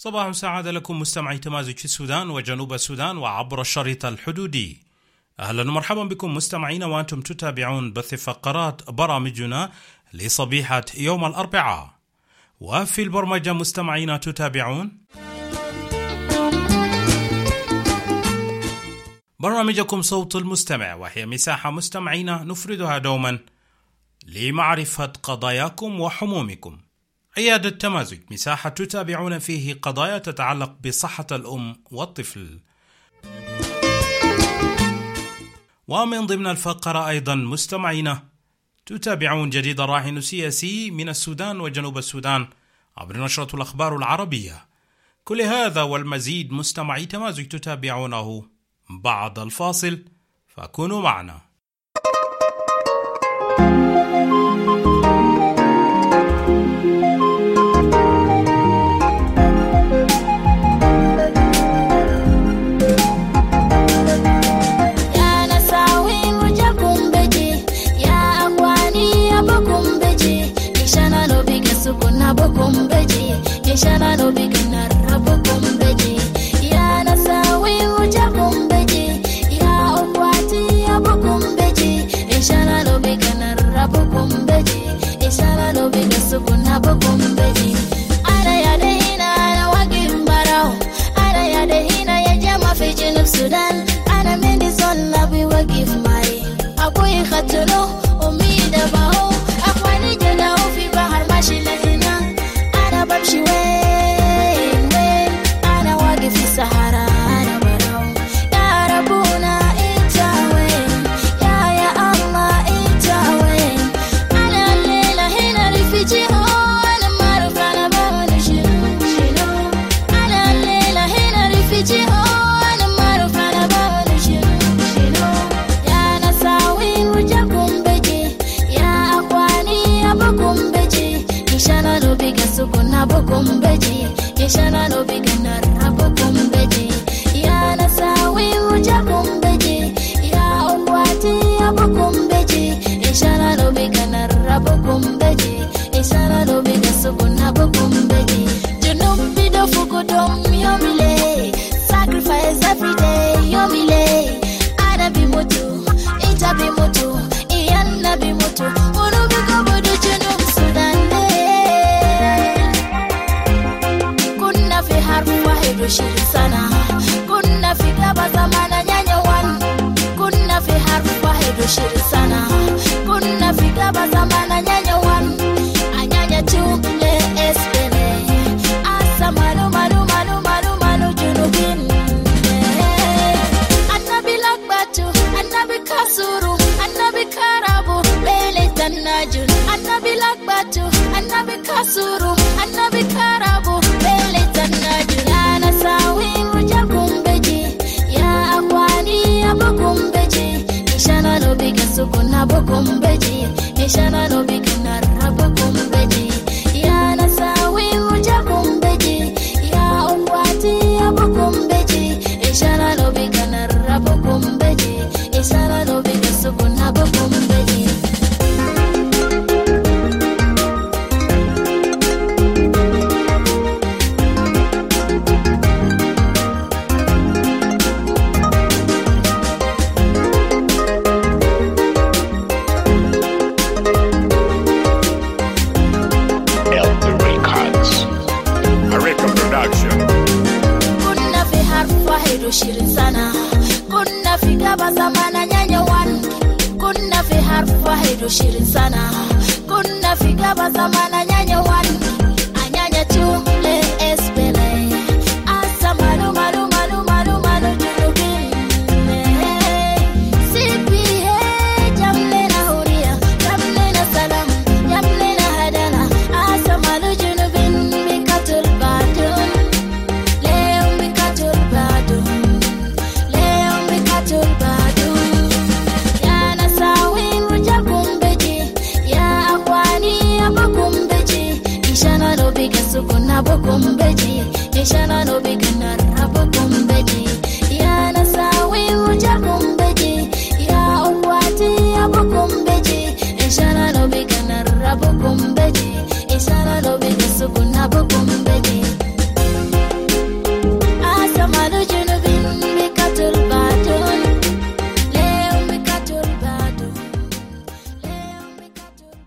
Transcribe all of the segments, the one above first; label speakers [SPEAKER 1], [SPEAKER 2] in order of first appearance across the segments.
[SPEAKER 1] صباح سعادة لكم مستمعي تمازج السودان وجنوب السودان وعبر الشريط الحدودي. أهلا ومرحبا بكم مستمعين وأنتم تتابعون بث فقرات برامجنا لصبيحة يوم الأربعاء. وفي البرمجة مستمعين تتابعون برنامجكم صوت المستمع، وهي مساحة مستمعين نفردها دوما لمعرفة قضاياكم وحمومكم. عيادة تمازج مساحة تتابعون فيه قضايا تتعلق بصحة الأم والطفل. ومن ضمن الفقرة أيضا مستمعين تتابعون جديد الراهن السياسي من السودان وجنوب السودان عبر نشرة الأخبار العربية. كل هذا والمزيد مستمعي تمازج تتابعونه بعد الفاصل، فكونوا معنا.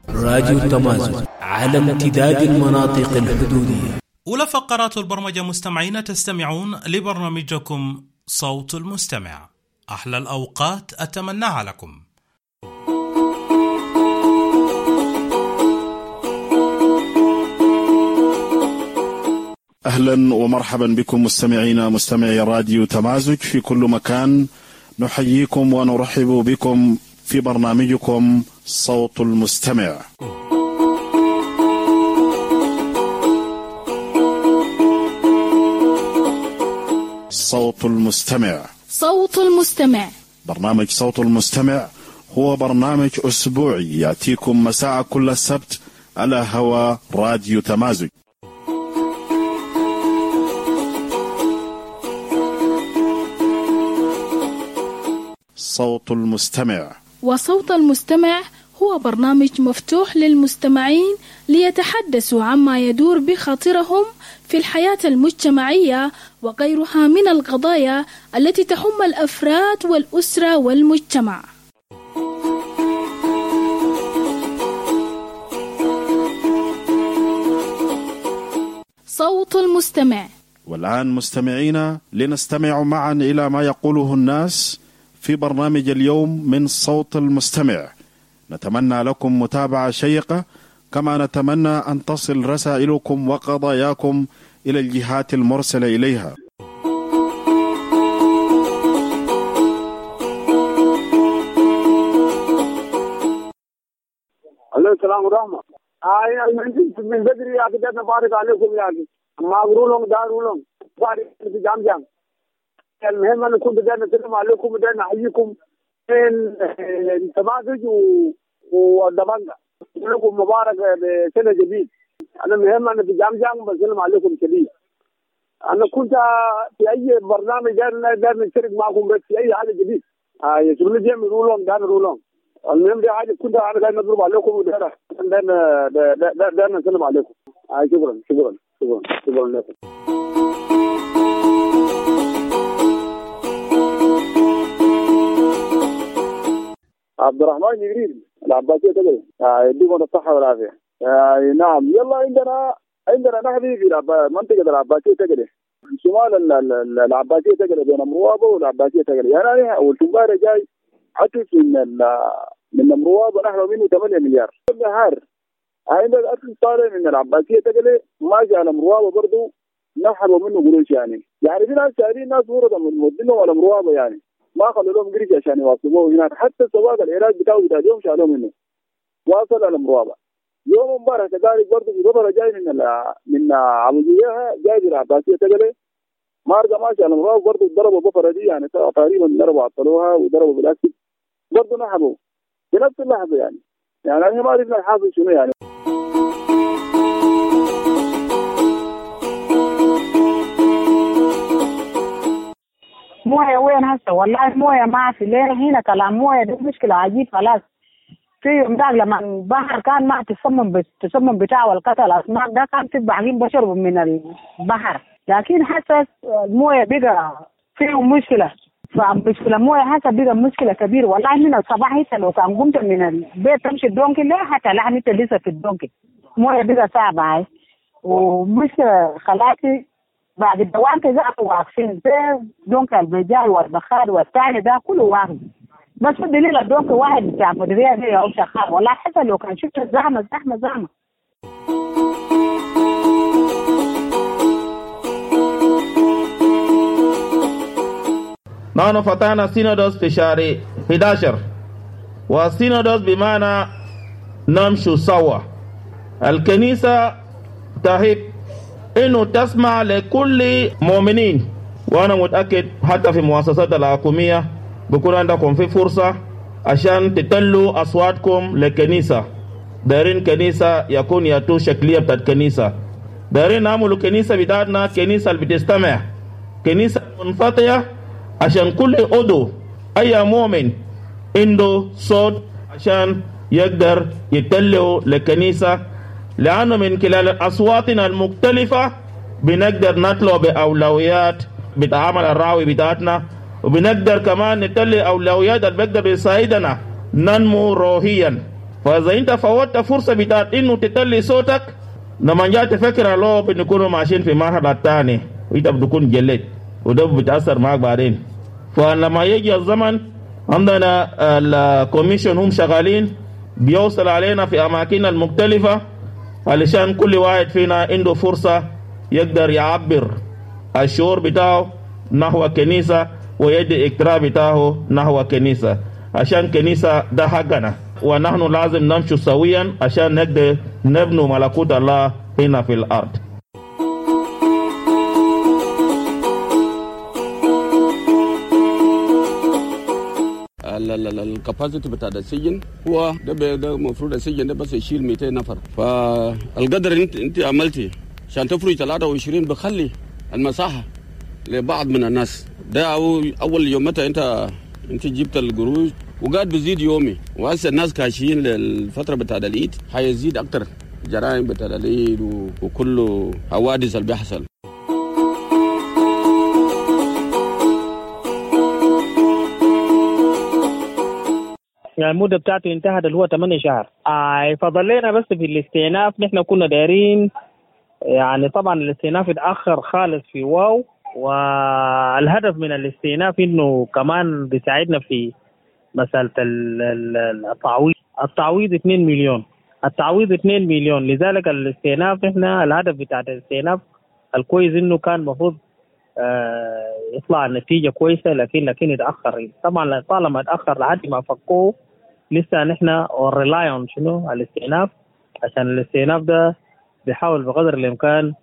[SPEAKER 2] راديو تمازج على امتداد المناطق الحدودية.
[SPEAKER 1] أولى فقرات البرمجة مستمعين، تستمعون لبرنامجكم صوت المستمع. أحلى الأوقات أتمناها لكم.
[SPEAKER 3] أهلا ومرحبا بكم مستمعي راديو تمازج في كل مكان. نحييكم ونرحب بكم في برنامجكم صوت المستمع. صوت المستمع.
[SPEAKER 4] صوت المستمع.
[SPEAKER 3] برنامج صوت المستمع هو برنامج أسبوعي يأتيكم مساء كل السبت على هوا راديو تمازج. صوت المستمع.
[SPEAKER 4] وصوت المستمع هو برنامج مفتوح للمستمعين ليتحدثوا عما يدور بخاطرهم في الحياة المجتمعية وغيرها من القضايا التي تهم الأفراد والأسرة والمجتمع. صوت المستمع.
[SPEAKER 3] والآن مستمعينا لنستمع معا إلى ما يقوله الناس في برنامج اليوم من صوت المستمع. نتمنى لكم متابعة شيقة، كما نتمنى أن تصل رسائلكم وقضاياكم إلى الجهات المرسلة إليها.
[SPEAKER 5] السلام ورحمة. من بدري يا أخي نبارك عليكم يا أخي، ما أقولون دارولهم بارك في جام. المهم أنا كنت بدأنا نسلم عليكم وبدأنا نحييكم من تمازج والدمنة. لكم مبارك بسنة جديد. أنا المهم أنا في جام بسلم عليكم كثير. أنا كنت في أي برنامج دار نشترك معكم بس في أي حاجة جديد. يسموني جيم رولون دار رولون. المهم دي حاجة كنت أنا قاعد نضرب عليكم ودار نسلم عليكم. شكرا لكم. عبد الرحمن جبريل العباسية تقري يديكم الصحة والعافية. نعم، يلا عندنا نحن في منطقة العباسية تقري، شمال العباسية تقري بين مروابة والعباسية تقري. يعني والتنبارة جاي عطف من مروابة نحن منه 8 مليار نهار. عندنا الأكل طالع من العباسية تقري ماشي على مروابة برضو نحروا منه قروش. يعني في ناس شايرين ناس ورد من مودينهم على مروابة، يعني ما خلوا لهم قرش عشان يواصلوه هناك. حتى سواق العلاج بتاعه اليوم شالوه منه واصل على مروابة. يوم امبارح كذلك برضه في ضبرة جاي من عبوديها جاي في العباسية تقلي مارقة ماشي على مروابة برضه ضربوا بفرة دي، يعني تقريبا ضربوا عطلوها وضربوا بالأكل برضه نحبوا في نفس اللحظة. يعني أنا ما عرفنا الحاصل شنو. يعني
[SPEAKER 6] مويه وين هسه؟ والله مويه ما في ليه هنا كلام مويه دي مشكله عجيب. خلاص في يوم ده لما البحر كان ما تسمم بتاع القتل الاسماك ده كان في باقيين بشربوا من البحر، لكن هسه المويه بقى فيه مشكله. فمشكله مويه هسه بقى مشكله كبيره. والله من الصباح هسه لو كان قمت من البيت تمشي الدونكي لا حتى لحن انت لسه في الدونكي. مويه بقى صعبه هاي ومشكله. خلاصي بعد الدوام كذا واقفين زي دونك البجاي والبخار والثاني ده كله واقف. بس الدليل الدونك واحد بتاع مديريه دي او شخار. والله حتى لو كان شفت الزحمه.
[SPEAKER 7] نحن فتحنا سينودوس في شهر 11، والسينودوس بمعنى نمشي سوا. الكنيسة تحب إنه تسمع لكل مؤمنين، وأنا متأكد حتى في مؤسسات الحكومية بكون عندكم في فرصة عشان تتلوا أصواتكم للكنيسة. دارين كنيسة يكون ياتو شكلية بتاعت كنيسة. دارين نعملوا كنيسة بتاعتنا كنيسة اللي بتستمع، كنيسة منفتحة عشان كل عضو أي مؤمن عنده صوت عشان يقدر يتلوا للكنيسة. لأنه من خلال أصواتنا المختلفة بنقدر نطلع بأولويات بتعامل الراوي بتاعتنا، وبنقدر كمان نتلي أولويات اللي بقدر يساعدنا ننمو روحيا. فإذا أنت فوتت فرصة بتاعت إنه تتلي صوتك لما جاء تفكر الله بنكونوا ماشيين في مرحلة الثانية وأنت بتكون جلد وده بتأثر معك بعدين. فلما يجي الزمن عندنا الكوميشن هم شغالين بيوصل علينا في أماكن المختلفة علشان كل واحد فينا عنده فرصة يقدر يعبر الشعور بتاعه نحو كنيسة ويدي اقتراح بتاعه نحو كنيسة، عشان كنيسة ده حقنا ونحن لازم نمشي سويا عشان نقدر نبني ملكوت الله هنا في الأرض.
[SPEAKER 8] الكاباسيتي بتاع السجن هو ده المفروض السجن ده بس يشيل 200 نفر، فالقدر انت عملتي عشان تفرج 23 بخلي المساحه لبعض من الناس. ده اول يوم متى انت جبت القروش وقاعد بيزيد يومي، وهسه الناس كاشيين للفتره بتاع العيد حيزيد اكتر جرائم بتاع العيد وكل حوادث اللي بيحصل.
[SPEAKER 9] يعني المدة بتاعته انتهت اللي هو 8 شهر. فضلينا بس في الاستئناف. نحن كنا دايرين يعني طبعا الاستئناف اتأخر خالص في واو، والهدف من الاستئناف انه كمان بيساعدنا في مسألة التعويض 2 مليون. التعويض 2 مليون، لذلك الاستئناف نحن الهدف بتاع الاستئناف الكويس انه كان المفروض يطلع النتيجة كويسة، لكن اتأخر. طبعا طالما اتأخر لحد ما فكوه لسه نحن وريلاي شنو على الاستئناف، عشان الاستئناف ده بيحاول بقدر الإمكان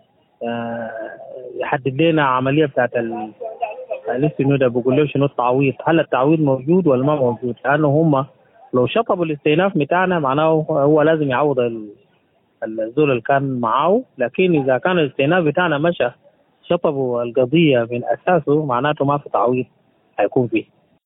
[SPEAKER 9] يحدد لنا عملية بتاعت لسه ده بقول له شنو التعويض، هل التعويض موجود ولا ما موجود، لأنه هم لو شطبوا الاستئناف بتاعنا معناه هو لازم يعوض الزول اللي كان معاه. لكن إذا كان الاستئناف بتاعنا مشى شطبوا القضية من أساسه معناته ما في تعويض هيكون فيه.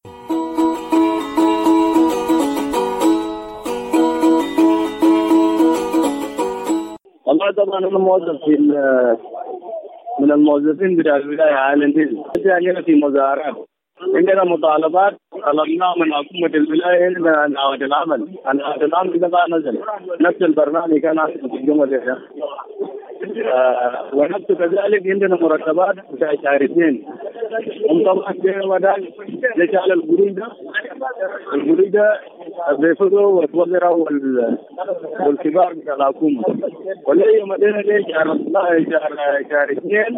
[SPEAKER 5] والله طبعا أنا موظف من الموظفين بتاع الولاية عالمين. عندنا في مظاهرات، عندنا مطالبات طلبناها من حكومة الولاية عندنا نهاية العمل. نهاية العمل ده بقى نزل نفس البرنامج كان في الجمعة ده. ونفس كذلك عندنا مرتبات بتاع شهر 2. هم طبعا جاءوا ده نشال القروش ده بيفضوا وتوزروا والكبار بتاع الحكومة. ولا يوم ده شهر 2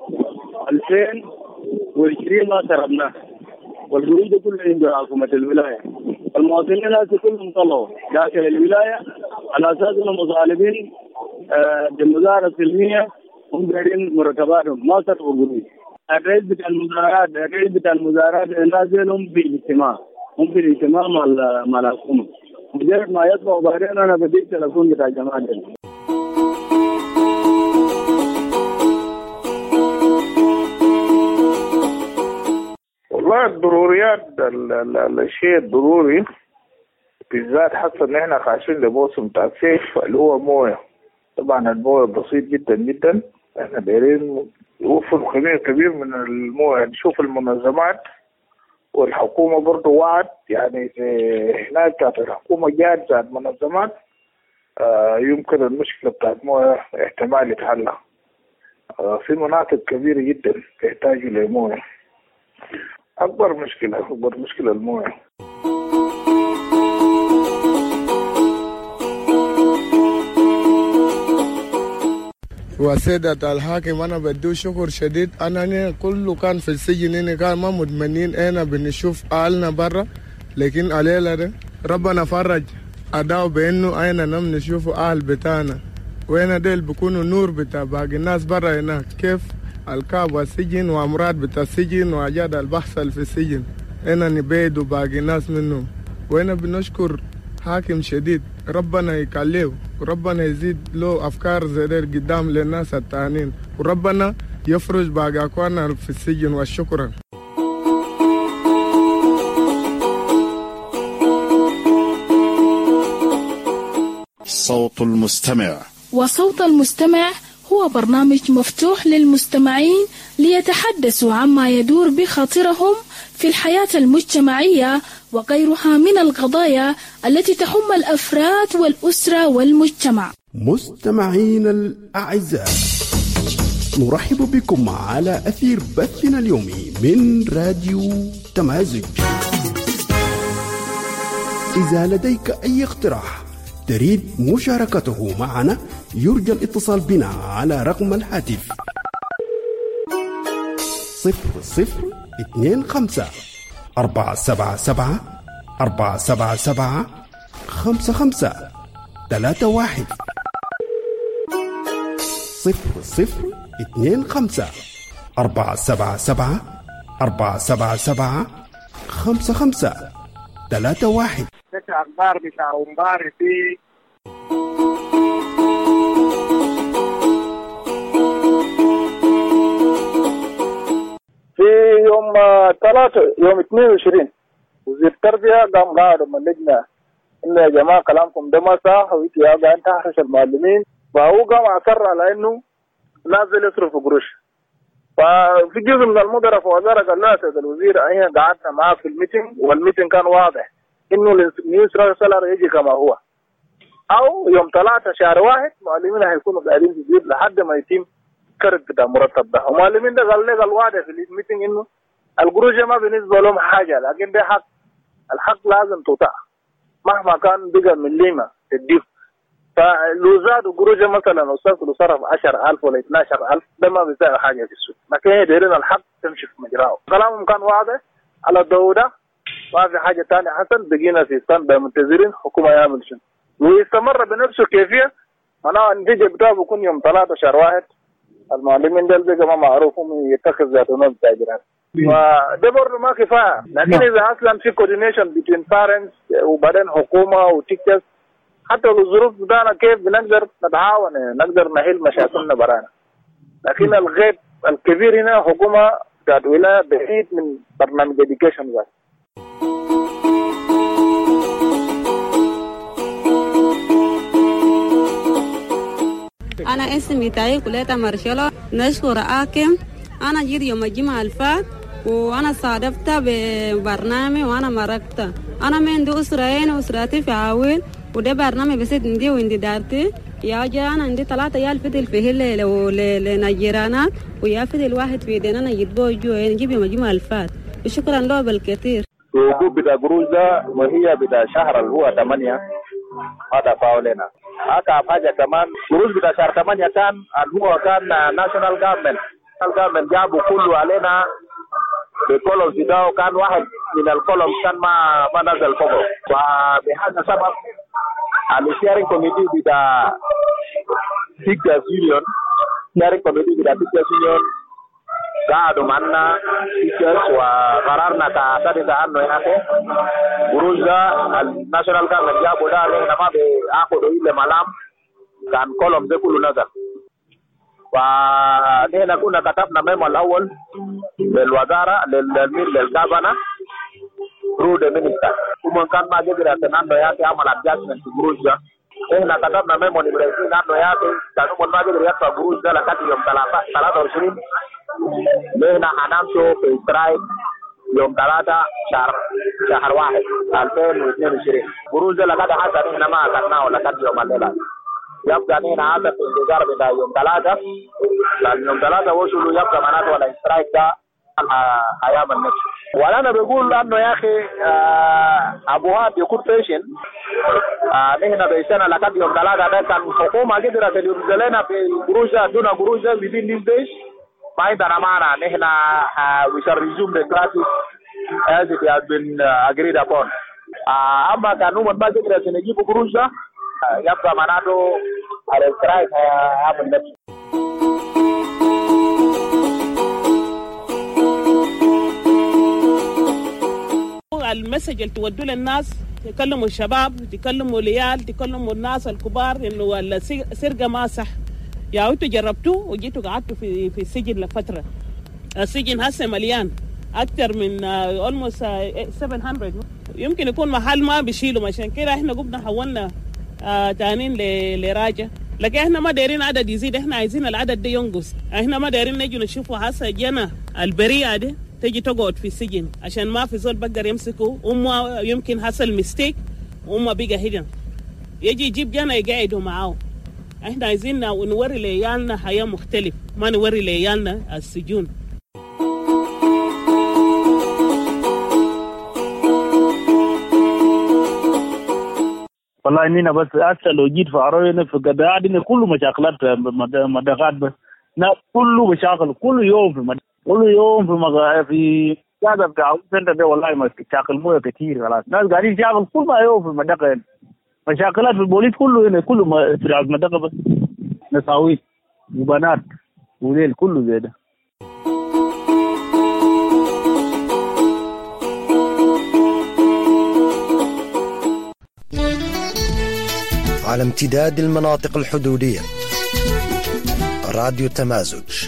[SPEAKER 5] 2020 ما سربناه، والقروش ده كله عند حكومة الولاية. المواطنين الناس كلهم طلعوا داخل الولاية على أساس أنهم مطالبين بالمظاهرة السلمية، هم دايرين مرتباتهم ما سرقوا قروش. الرئيس بتاع المظاهرات الناس هم في الاجتماع مع الحكومة. مجرد ما يطلعوا بعدين أنا بديت تلفون بتاع الجماعة دي.
[SPEAKER 10] والله الضروريات الشيء الضروري بالذات حتى ان احنا خاشين لموسم بتاع الصيف اللي هو مويه. طبعا المويه بسيط جدا جدا، احنا دايرين يوفروا كمية كبير من المويه. نشوف المنظمات والحكومة برضو وعد، يعني هناك بتاعت الحكومة جات بتاعت منظمات يمكن المشكلة بتاعت مويه احتمال يتحلها. في مناطق كبيرة جدا تحتاج لمويه. أكبر مشكلة المويه.
[SPEAKER 11] وسيدة الحاكم أنا بدو شكر شديد. أنا كله كان في السجن هنا كان ما مدمنين، أنا بنشوف أهلنا برا، لكن علينا ده ربنا فرج أداو بأنه أين نم نشوفوا أهل بتاعنا، وين ديل بيكونوا نور بتاع باقي الناس برا هناك. كيف الكاب والسجن وأمراض بتاع السجن وأجاد البحث في السجن هنا نبيد وباقي الناس منهم. وهنا بنشكر حاكم شديد، ربنا يكليه وربنا يزيد له أفكار زي قدام للناس التانيين، وربنا يفرج باقي أخواننا في السجن. والشكرا.
[SPEAKER 3] صوت المستمع.
[SPEAKER 4] وصوت المستمع هو برنامج مفتوح للمستمعين ليتحدثوا عما يدور بخاطرهم في الحياة المجتمعية وغيرها من القضايا التي تهم الأفراد والأسرة والمجتمع.
[SPEAKER 12] مستمعين الأعزاء، نرحب بكم على أثير بثنا اليومي من راديو تمازج. إذا لديك أي اقتراح تريد مشاركته معنا يرجى الاتصال بنا على رقم الهاتف 0025 477 477 55 31 0025 477 477 55 31.
[SPEAKER 10] أخبار بتاع مباري في يوم 22 وزير التربية قام قاعد من اللجنة إنه يا جماعة كلامكم ده ما صح ويتي أبغى أن تحرش المعلمين، فهو قام أصر على إنه نازل يصرف قروش. ففي جزء من المدراء في وزارة قال لا سيد الوزير أنا قعدنا معاه في الميتنج والميتنج كان واضح إنه النيوز سالر يجي كما هو، أو يوم 3 شهر 1 معلمين هيكونوا قاعدين في البيت لحد ما يتم كرد بتاع مرتب ده. ومعلمين ده قال واضح في الميتنج إنه القروش ما بالنسبة لهم حاجة، لكن ده حق، الحق لازم تطاع مهما كان بقى من ليمة تديه. فلو زادوا قروش مثلا أستاذ لو صرف 10,000 ولا 12,000 ده ما بيساوي حاجة في السوق، لكن يديرين الحق تمشي في مجراه. كلامهم كان واضح على الضوء ده، ما في حاجة تانية حصل. بقينا في ستاند باي منتظرين حكومة يعمل شنو، ويستمر بنفس الكيفية. معناها النتيجة بتاعه بيكون يوم 3 شهر 1 المعلمين ده بقى ما معروفهم يتخذ ذاتهم تاجرات. وده برضه ما كفاية، لكن إذا أصلا في coordination between parents وبعدين حكومة وتيكتس، حتى الظروف بتاعنا كيف بنقدر نتعاون نقدر نحل مشاكلنا برانا. لكن الغيب الكبير هنا حكومة ذات ولاية بعيد من برنامج education ذات.
[SPEAKER 13] أنا اسمي تاي كلية مارشالو. نشكر آكم. أنا جيت يوم الجمعة الفات وأنا صادفت ببرنامج وأنا مرقت. أنا من دو أسرين وأسرتي في عاوين، وده برنامج بسيط عندي وعندي دارتي. يا جا أنا عندي 3 عيال فتل فيه لنجيرانات، ويا فتل واحد في ديننا يتبوه جوا نجيب يوم الجمعة الفات. وشكرا له بالكثير.
[SPEAKER 5] وجود بتاع قروش ده وهي بتاع شهر اللي هو 8 هذا فاولنا. هذا حاجة كمان قروش بتاع شهر 8 كان اللي هو كان ناشونال جافمنت جابوا كله علينا بالكولوم بتاعه، كان واحد من الكولوم كان ما نزل فوقه. فبهذا السبب الشيرنج كوميتي بتاع تيكتس يونيون قعدوا معنا تيكتس وقررنا كتابة عنه هناك قروش ده الناشونال جافمنت جابوا ده لنا ما بياخدوا إلا ملام، كان كولوم ده كله نزل. ونحن كنا كتبنا ميمو الأول للوزارة للجابنة through the minister. ومن كان ما قدر أنه يأتي عمل adjustment في قروش ده. نحن كتبنا ميمو لبرازيل أنه يأتي كانوا من ما قدر يدفع قروش ده لحد يوم 23. نحن هنمشوا في سترايك يوم 3 شهر 1 2022. قروش ده لقد حتى نحن ما أخذناه لحد يوم الليلة. يبقى نحن هذا في الانتظار بتاع يوم 3، لأن يوم 3 وصلوا يبقى معناته ولا سترايك ده أيام النفس. وأنا بقول أنه يا أخي أبوها يكون فيشن. نحن بيسنا لقد يوم 3 ده كان حكومة قدرت تنزل لنا في قروش دون قروش within these days. ما عندنا معنى. نحن we shall resume the classes as it has been agreed upon. أما كانوا من ما قدرت نجيب قروش ده يبقى معناته على السترايك هيعمل نفسه.
[SPEAKER 14] المسج اللي تودوا للناس، تكلموا الشباب، تكلموا العيال، تكلموا الناس الكبار انه السرقه ما صح. يا انتوا جربتوه وجيتوا قعدتوا في السجن لفتره. السجن هسه مليان اكثر من almost 700. يمكن يكون محل ما بيشيلوا، عشان كده احنا قمنا حولنا تانين لراجة لكن احنا ما دايرين عدد يزيد، احنا عايزين العدد ده ينقص. احنا ما دايرين نجي نشوفوا هسه جنا البريئة دي تجي تقعد في السجن عشان ما في زول بقدر يمسكه، أمه يمكن حصل ميستيك وأمه بقى هنا يجي يجيب جنا يقعدوا معاه. احنا عايزين نوري لعيالنا حياة مختلف، ما نوري لعيالنا السجون.
[SPEAKER 9] والله إننا بس أكثر لو جيت في عروينا في قضاء دي كله مشاكلات مداقات بس كله مشاكل كل يوم كل يوم في هذا بتاع السنتر ده والله مشاكل مويه كتير خلاص. ناس قاعدين يشاكل كل ما يوم في المدقة مشاكلات في البوليس كله هنا كله في المدقة بس نساوي وبنات وليل كله زي ده.
[SPEAKER 15] على امتداد المناطق الحدودية راديو تمازج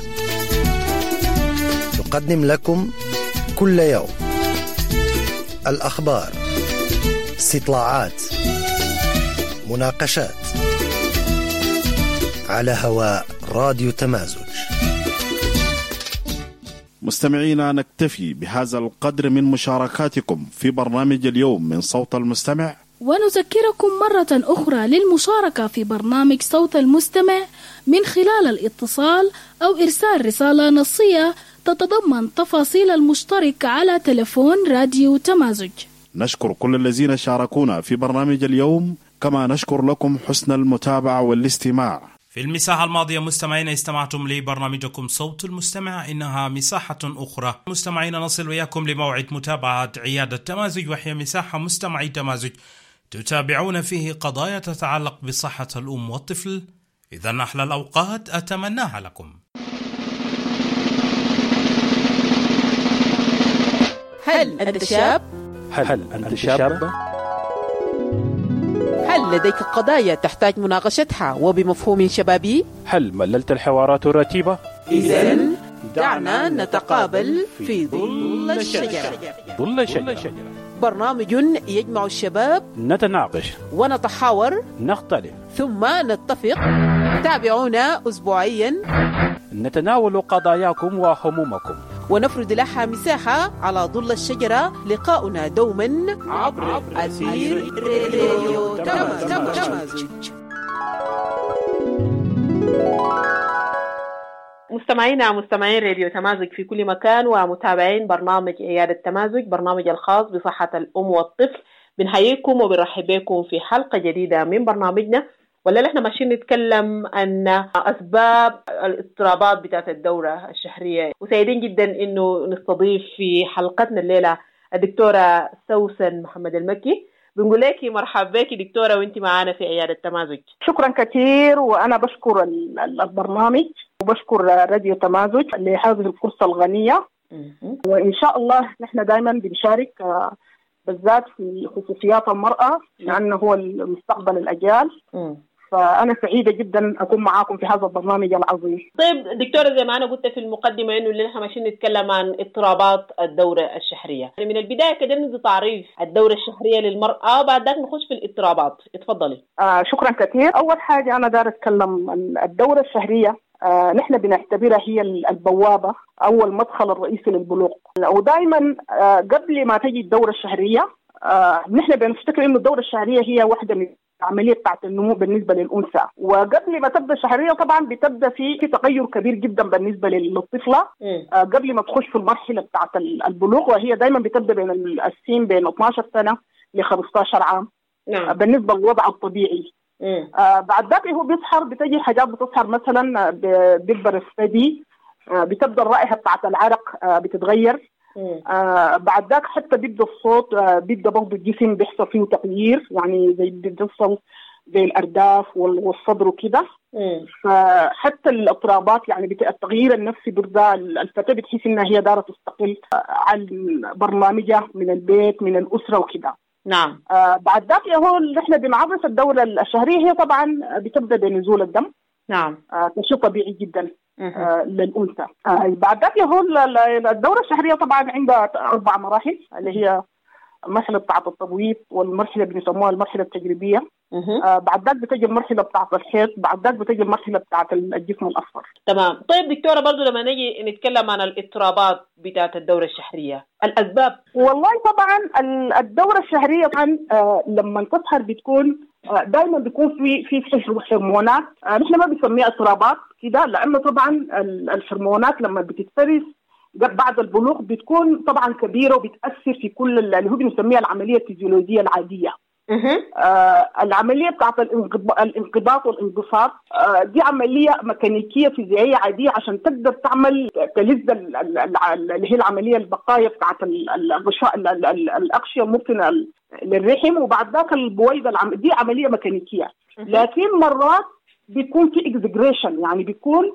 [SPEAKER 15] يقدم لكم كل يوم الأخبار، استطلاعات، مناقشات على هواء راديو تمازج.
[SPEAKER 3] مستمعينا، نكتفي بهذا القدر من مشاركاتكم في برنامج اليوم من صوت المستمع،
[SPEAKER 4] ونذكركم مرة أخرى للمشاركة في برنامج صوت المستمع من خلال الاتصال أو إرسال رسالة نصية تتضمن تفاصيل المشترك على تلفون راديو تمازج.
[SPEAKER 3] نشكر كل الذين شاركونا في برنامج اليوم، كما نشكر لكم حسن المتابعة والاستماع.
[SPEAKER 1] في المساحة الماضية مستمعين استمعتم لبرنامجكم صوت المستمع، إنها مساحة أخرى. مستمعين نصل وياكم لموعد متابعة عيادة تمازج، وهي مساحة مستمعي تمازج تتابعون فيه قضايا تتعلق بصحة الأم والطفل. إذن أحلى الأوقات أتمناها لكم.
[SPEAKER 16] هل أنت شاب؟
[SPEAKER 2] هل أنت شابة؟
[SPEAKER 16] هل لديك قضايا تحتاج مناقشتها وبمفهوم شبابي؟
[SPEAKER 2] هل مللت الحوارات الرتيبة؟
[SPEAKER 16] إذن دعنا نتقابل في ظل الشجرة.
[SPEAKER 2] ظل الشجرة
[SPEAKER 16] برنامج يجمع الشباب،
[SPEAKER 2] نتناقش
[SPEAKER 16] ونتحاور،
[SPEAKER 2] نختلف
[SPEAKER 16] ثم نتفق. تابعونا أسبوعيا
[SPEAKER 2] نتناول قضاياكم وهمومكم
[SPEAKER 16] ونفرد لها مساحة على ظل الشجرة. لقاؤنا دوما عبر أثير راديو تمازج. مستمعين راديو تمازج في كل مكان، ومتابعين برنامج عيادة تمازج، برنامج الخاص بصحة الأم والطفل. بنحييكم وبنرحب بكم في حلقة جديدة من برنامجنا. ولا احنا ماشيين نتكلم عن أسباب الاضطرابات بتاعت الدورة الشهرية، وسعيدين جدا إنه نستضيف في حلقتنا الليلة الدكتورة سوسن محمد المكي. بنقول لك مرحبا بك دكتورة وانت معانا في عيادة تمازج.
[SPEAKER 6] شكرا كثير، وأنا بشكر البرنامج وبشكر راديو تمازج لهذه الفرصة الغنية. وإن شاء الله نحن دائما بنشارك بالذات في خصوصيات المرأة، لأنه هو المستقبل الأجيال. فأنا سعيدة جدا أكون معاكم في هذا البرنامج العظيم.
[SPEAKER 16] طيب دكتورة، زي ما أنا قلت في المقدمة إنه اللي نحن ماشيين نتكلم عن اضطرابات الدورة الشهرية. يعني من البداية كده ندي تعريف الدورة الشهرية للمرأة، وبعد ذلك نخش في الاضطرابات. اتفضلي.
[SPEAKER 6] شكرا كثير. أول حاجة أنا دار أتكلم عن الدورة الشهرية. نحن بنعتبرها هي البوابة أو المدخل الرئيسي للبلوغ، ودائما قبل ما تجي الدورة الشهرية نحن بنفتكر إنه الدورة الشهرية هي واحدة من عملية بتاعت النمو بالنسبة للأنثى. وقبل ما تبدأ الشهرية طبعا بتبدأ في تغير كبير جدا بالنسبة للطفلة قبل ما تخش في المرحلة بتاعت البلوغ، وهي دائما بتبدأ بين السن بين 12 سنة ل 15 عام. بالنسبة للوضع الطبيعي. بعد ذلك هو بتجي حاجات بتظهر، مثلا بيكبر الثدي، بتبدأ الرائحة بتاعت العرق بتتغير. بعد ذاك حتى بيبدأ الصوت، بيبدأ برضه الجسم بيحصل فيه تغيير، يعني زي بيحصل زي الأرداف والصدر وكده. فحتى الاضطرابات يعني التغيير النفسي برضه الفتاة بتحس إنها هي دارة تستقل عن برنامجها من البيت من الأسرة وكده.
[SPEAKER 16] نعم.
[SPEAKER 6] بعد ذاك هو احنا بنعرف الدورة الشهرية هي طبعا بتبدأ بنزول الدم.
[SPEAKER 16] نعم.
[SPEAKER 6] كشيء طبيعي جدا للأنثى. بعد ذلك هو الدورة الشهرية طبعا عندها 4 مراحل، اللي هي المرحلة بتاعت التبويض، والمرحلة اللي بنسموها المرحلة التجريبية،
[SPEAKER 17] بعد ذلك بتجي المرحله بتاعه الحيض، بعد ذلك بتجي المرحله بتاعه الجسم الاصفر.
[SPEAKER 16] تمام. طيب دكتوره، برضو لما نجي نتكلم عن الاضطرابات بتاعه الدوره الشهريه، الاسباب.
[SPEAKER 17] والله طبعا الدوره الشهريه طبعا لما تظهر بتكون دائما بيكون في هرمونات، نحن ما بنسميها اضطرابات كده، لانه طبعا الهرمونات لما بتتفرز بعد البلوغ بتكون طبعا كبيره وبتاثر في كل اللي هو بنسميها العمليه الفيزيولوجيه العاديه. العمليه بتاعت الانقباض والانبساط دي عمليه ميكانيكيه فيزيائيه عاديه عشان تقدر تعمل تلذ اللي هي العمليه البقايا بتاعت الغشاء الاغشيه الممكنه للرحم، وبعد ذاك البويضه دي عمليه ميكانيكيه. لكن مرات بيكون في اكزجريشن، يعني بيكون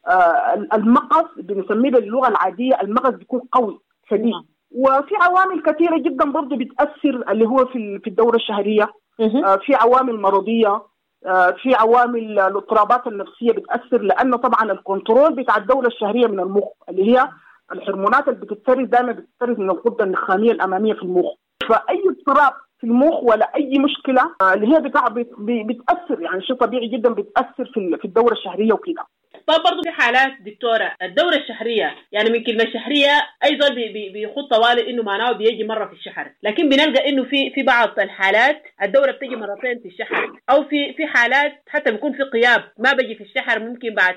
[SPEAKER 17] المغص بنسميه باللغه العاديه المغص بيكون قوي شديد. وفي عوامل كثيرة جدا برضو بتأثر اللي هو في الدورة الشهرية. في عوامل مرضية، في عوامل الاضطرابات النفسية بتأثر، لأنه طبعا الكنترول بتاع الدورة الشهرية من المخ، اللي هي الهرمونات اللي بتتفرز دائما بتتفرز من الغدة النخامية الأمامية في المخ. فأي اضطراب في المخ ولا أي مشكلة اللي هي بتأثر، يعني شيء طبيعي جدا بتأثر في الدورة الشهرية وكده.
[SPEAKER 16] طيب برضو في حالات دكتورة الدورة الشهرية، يعني من كلمة شهرية أيضا بيخط طوالي إنه معناه بيجي مرة في الشهر، لكن بنلقى إنه في بعض الحالات الدورة بتجي مرتين في الشهر، أو في حالات حتى بيكون في غياب ما بيجي في الشهر، ممكن بعد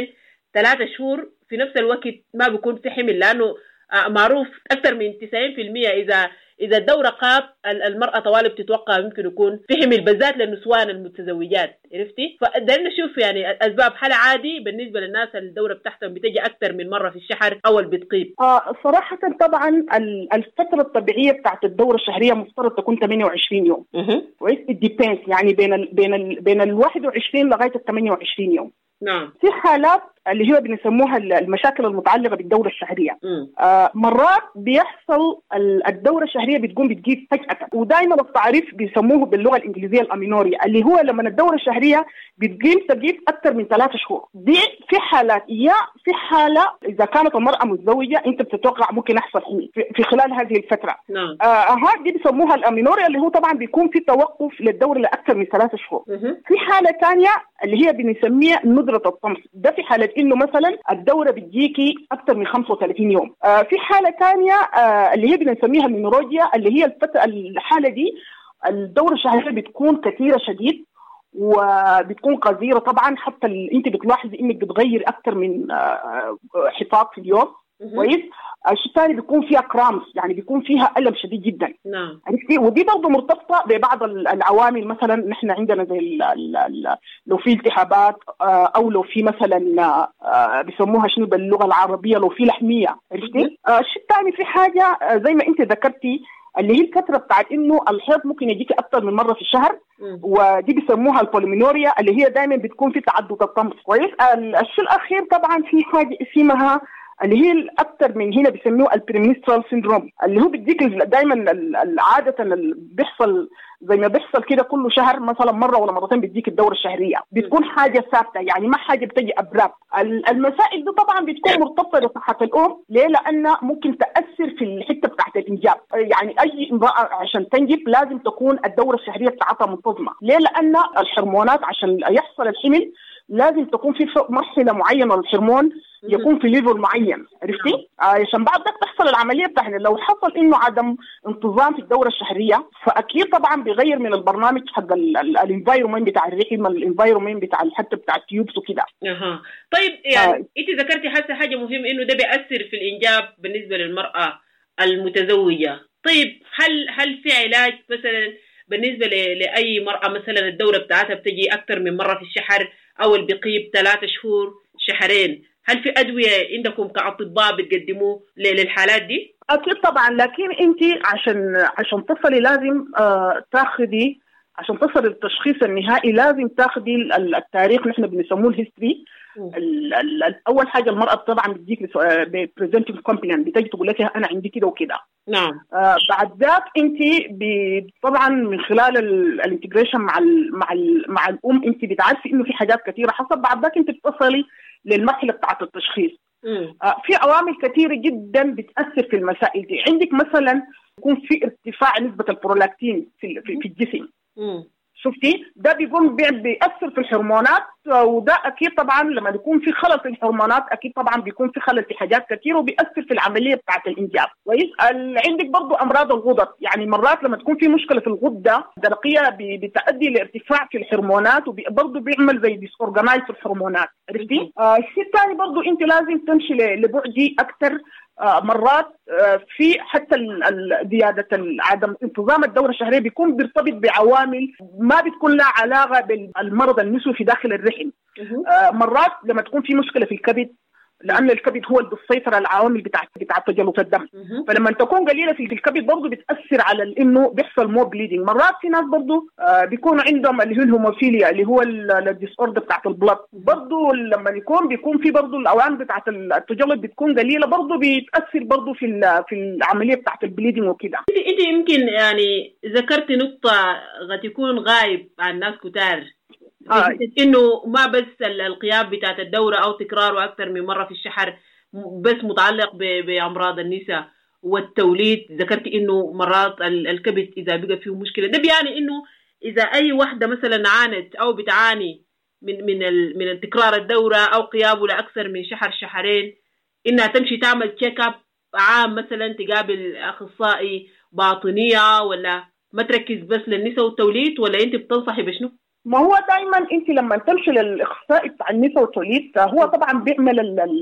[SPEAKER 16] 2-3 شهور في نفس الوقت ما بيكون في حمل، لأنه معروف أكثر من 90% إذا الدورة قاب المرأة طوالي بتتوقع ممكن يكون في حمل، بالذات للنسوان المتزوجات، عرفتي؟ فدلنا نشوف يعني أسباب حالة عادي بالنسبة للناس الدورة بتاعتهم بتجي أكثر من مرة في الشهر أو بتقيب.
[SPEAKER 17] صراحة طبعا الفترة الطبيعية بتاعت الدورة الشهرية مفترض تكون 28 يوم. كويس؟ الديبينس يعني بين ال 21 لغاية ال 28 يوم.
[SPEAKER 16] نعم.
[SPEAKER 17] في حالات اللي هي بنسموها المشاكل المتعلقة بالدورة الشهرية. مرات بيحصل الدورة الشهرية بتجيب فجأة، ودائما التعريف بيسموه باللغة الإنجليزية الأمينوريا، اللي هو لما الدورة الشهرية تجيب أكثر من 3 شهور. دي في حالات، في حالة إذا كانت المرأة متزوجة أنت بتتوقع ممكن يحصل حمل في خلال هذه الفترة.
[SPEAKER 16] نعم.
[SPEAKER 17] دي بيسموها الأمينوريا، اللي هو طبعا بيكون في توقف للدورة لأكثر من 3 شهور. في حالة ثانية اللي هي بنسميها ندرة الطمس، ده في حالة إنه مثلا الدورة بتجيكي أكثر من 35 يوم. في حالة ثانية اللي هي بنسميها المينوروجيا، اللي هي الحالة دي الدورة الشهرية بتكون كثيرة شديد وبتكون قذيرة طبعا، حتى انت بتلاحظي انك بتغير اكثر من حطاب في اليوم. كويس. الشيء الثاني بيكون فيها كرامس، يعني بيكون فيها ألم شديد جدا.
[SPEAKER 16] نعم.
[SPEAKER 17] عرفتي؟ ودي برضه مرتبطة ببعض العوامل، مثلا نحن عندنا زي لو في التهابات، او لو في مثلا بيسموها شنو باللغة العربية لو في لحمية. عرفتي؟ الشيء الثاني في حاجة زي ما انت ذكرتي اللي هي الفترة بتاعت انه الحيض ممكن يجيك اكثر من مرة في الشهر، ودي بيسموها البوليمينوريا اللي هي دائما بتكون في تعدد الطمس. كويس. الشيء الاخير طبعا في حاجة اسمها اللي هي الاكثر من هنا بيسموه البريمنسترال سيندروم، اللي هو بيديك دائما عاده اللي بيحصل زي ما بيحصل كده كل شهر مثلا مره ولا مرتين بيديك الدوره الشهريه، بتكون حاجه ثابته يعني ما حاجه بتجي ابراب. المسائل دي طبعا بتكون مرتبطه بصحه الام. ليه؟ لانها ممكن تاثر في الحته بتاعت الانجاب، يعني اي امراه عشان تنجب لازم تكون الدوره الشهريه بتاعتها منتظمه. ليه؟ لان الهرمونات عشان يحصل الحمل لازم تكون في مرحله معينه للهرمون يكون في ليفل معين. عرفتي؟ عشان بعد ذلك تحصل العمليه بتاعنا. لو حصل انه عدم انتظام في الدوره الشهريه فاكيد طبعا بيغير من البرنامج حق الانفايرمنت بتاع الرحم، الانفايرمنت بتاع الحته بتاع التيوبس وكده.
[SPEAKER 16] طيب يعني انت ذكرتي حتى حاجه مهمه انه ده بيأثر في الانجاب بالنسبه للمراه المتزوجه. طيب هل في علاج مثلا بالنسبه لاي مراه مثلا الدوره بتاعتها بتجي اكثر من مره في الشهر او اللي بيقيب 3 شهور شهرين؟ هل في أدوية عندكم كأطباء بتقدموه للحالات دي؟
[SPEAKER 17] أكيد طبعا، لكن أنت عشان تصلي لازم تاخدي، عشان تصل للتشخيص النهائي لازم تاخدي التاريخ نحن بنسموه الهيستوري. أول حاجة المرأة طبعا بتجيك بريزنتيف كومبلين، بتجي تقول لك أنا عندي كده وكده.
[SPEAKER 16] نعم.
[SPEAKER 17] بعد ذاك أنت طبعا من خلال الانتجريشن مع الأم أنت بتعرفي إنه في حاجات كثيرة حصل. بعد ذاك أنت بتصلي للمرحلة بتاعت التشخيص. في عوامل كثيرة جدا بتأثر في المسائل دي. عندك مثلا يكون في ارتفاع نسبة البرولاكتين في الجسم. شفتي؟ ده بيقوم بيأثر في الهرمونات، وده اكيد طبعا لما يكون في خلل في الهرمونات اكيد طبعا بيكون في خلل في حاجات كثير وبيأثر في العمليه بتاعه الانجاب. كويس. عندك برضو امراض الغدد، يعني مرات لما تكون في مشكله في الغده الدرقيه بتؤدي لارتفاع في الهرمونات وبرضو بيعمل زي ديسورجنايز في الهرمونات. عرفتي؟ الشيء الثاني برضو انت لازم تمشي لبعدي اكثر. مرات في حتى زيادة عدم انتظام الدورة الشهرية بيكون بيرتبط بعوامل ما بتكون لها علاقة بالمرض النسوي في داخل الرحم. مرات لما تكون في مشكلة في الكبد، لأن الكبد هو اللي بيسيطر على العوامل بتاعت تجلط الدم، فلما تكون قليلة في الكبد برضه بتأثر على إنه بيحصل مو بليدنج. مرات في ناس برضه بيكون عندهم اللي هو الهوموفيليا اللي هو الديس اوردر بتاعت البلد، برضه لما بيكون في برضه العوامل بتاعت التجلط بتكون قليلة برضه بتأثر برضه في العملية بتاعت البليدنج وكده.
[SPEAKER 16] انت يمكن يعني ذكرت نقطة قد يكون غايب عن ناس كتار، انه ما بس القيام بتاعت الدورة او تكراره اكثر من مرة في الشهر بس متعلق بامراض النساء والتوليد. ذكرت انه مرات الكبد اذا بقى فيه مشكلة، ده بيعني انه اذا اي واحدة مثلا عانت او بتعاني من تكرار الدورة او قيامه لاكثر من شهر شهرين، انها تمشي تعمل تشيك اب عام مثلا، تقابل اخصائي باطنية، ولا ما تركز بس للنساء والتوليد، ولا انت بتنصحي بشنو؟
[SPEAKER 17] ما هو دائما انت لما تمشي للاخصائي بتاع النساء والتوليد هو طبعا بيعمل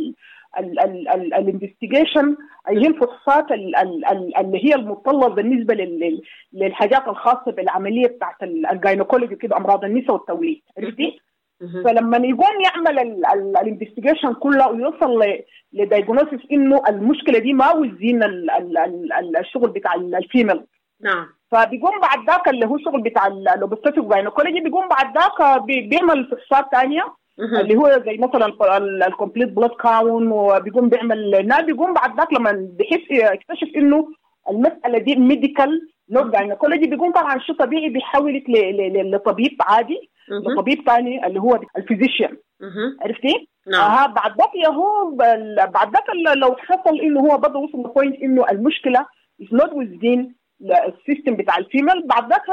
[SPEAKER 17] الانفستيجيشن اللي هي الفحوصات اللي هي المطلبه بالنسبه للحاجات الخاصه بالعمليه بتاعت الجاينيكولوجي كده، امراض النساء والتوليد. عرفتي؟ فلما يقوم يعمل الانفستيجيشن كله ويوصل لدايجنوسيس انه المشكله دي ما وزين الشغل بتاع الفيميل.
[SPEAKER 16] نعم.
[SPEAKER 17] فبيقوم بعد ذاك اللي هو شغل بتاع الاوبستاتيك جاينيكولوجي، بيقوم بعد ذاك بيعمل فحوصات ثانيه اللي هو زي مثلا الكومبليت بلاد كاون، وبيقوم بيقوم بعد ذاك لما يكتشف انه المساله دي ميديكال نوت جاينيكولوجي، بيقوم طبعا شيء طبيعي بيحولك لطبيب عادي، لطبيب ثاني اللي هو الفيزيشن. عرفتي؟
[SPEAKER 16] نعم.
[SPEAKER 17] بعد ذاك لو حصل انه هو برضه وصل لبوينت انه المشكله is not within السيستم بتاع الفيميل، بعد ذاك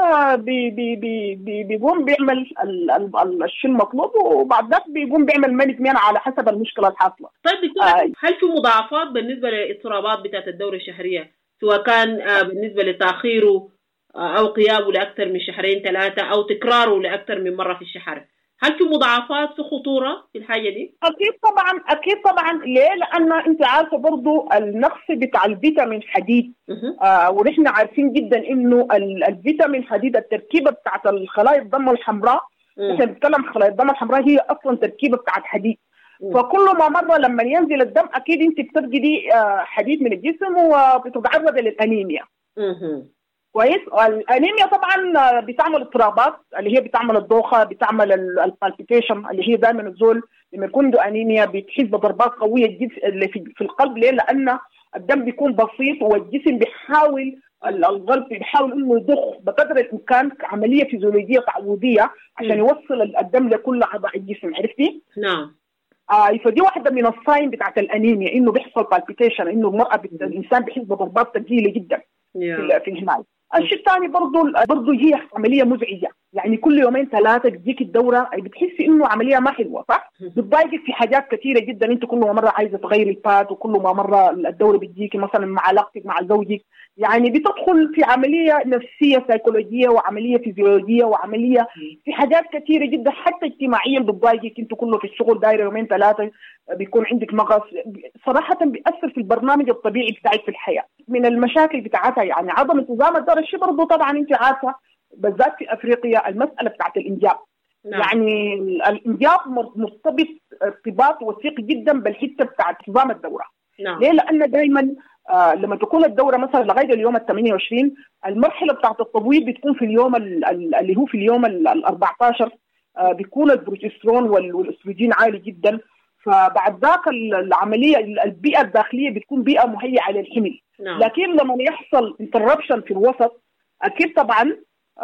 [SPEAKER 17] بيقوم بيعمل الشيء المطلوب، وبعد ذاك بيقوم بيعمل مانجمنت على حسب المشكله الحاصله.
[SPEAKER 16] طيب دكتور، هل في مضاعفات بالنسبه للاضطرابات بتاعت الدوره الشهريه، سواء كان بالنسبه لتاخيره او قيامه لاكثر من شهرين ثلاثه او تكراره لاكثر من مره في الشهر؟ هل في مضاعفات، في خطورة في الحاجة دي؟
[SPEAKER 17] أكيد طبعا. ليه؟ لأن أنت عارفة برضو النقص بتاع الفيتامين حديد، ونحن عارفين جدا إنه الفيتامين حديد التركيبة بتاعت الخلايا الدم الحمراء، نحن بنتكلم خلايا الدم الحمراء هي أصلا تركيبة بتاعت حديد. فكل ما مرة لما ينزل الدم أكيد أنت بتفقدي حديد من الجسم وبتتعرض للأنيميا. كويس. الانيميا طبعا بتعمل اضطرابات اللي هي بتعمل الدوخه، بتعمل البالبيتيشن اللي هي دائما الزول لما يكون عنده انيميا بتحس بضربات قويه جدا اللي في القلب. ليه؟ لان الدم بيكون بسيط والجسم بيحاول القلب بيحاول انه يضخ بقدر الامكان عمليه فيزيولوجيه تعويضيه عشان يوصل الدم لكل اعضاء الجسم. عرفتي؟
[SPEAKER 16] نعم.
[SPEAKER 17] فدي واحده من الساين بتاعت الانيميا، انه بيحصل بالبيتيشن، انه المراه الانسان بيحس بضربات ثقيله جدا في الهناية. الشيء الثاني برضو هي عملية مزعجة، يعني كل يومين ثلاثة تجيك الدورة بتحسي إنه عملية ما حلوة، صح؟ بتضايقك في حاجات كثيرة جدا، أنت كل ما مرة عايزة تغيري الباد، وكل ما مرة الدورة بتجيكي مثلا مع علاقتك مع زوجك، يعني بتدخل في عملية نفسية سيكولوجية وعملية فيزيولوجية وعملية في حاجات كثيرة جدا، حتى اجتماعيا بتضايقك. أنت كله في الشغل دايرة يومين ثلاثة بيكون عندك نقص، صراحة بيأثر في البرنامج الطبيعي بتاعك في الحياة. من المشاكل بتاعتها يعني عدم انتظام الدورة. الشيء برضه طبعا انت عارفة بالذات في افريقيا المسألة بتاعت الانجاب. نعم. يعني الانجاب مرتبط ارتباط وثيق جدا بالحتة بتاعت انتظام الدورة.
[SPEAKER 16] نعم.
[SPEAKER 17] ليه؟ لأن دايما لما تكون الدورة مثلا لغاية اليوم 28 المرحلة بتاعت التبويض بتكون في اليوم اللي هو في اليوم 14 بيكون البروجسترون والاستروجين عالي جدا، فبعد ذاك العملية البيئة الداخلية بتكون بيئة مهيئة للحمل.
[SPEAKER 16] نعم.
[SPEAKER 17] لكن لما يحصل انتربشن في الوسط أكيد طبعا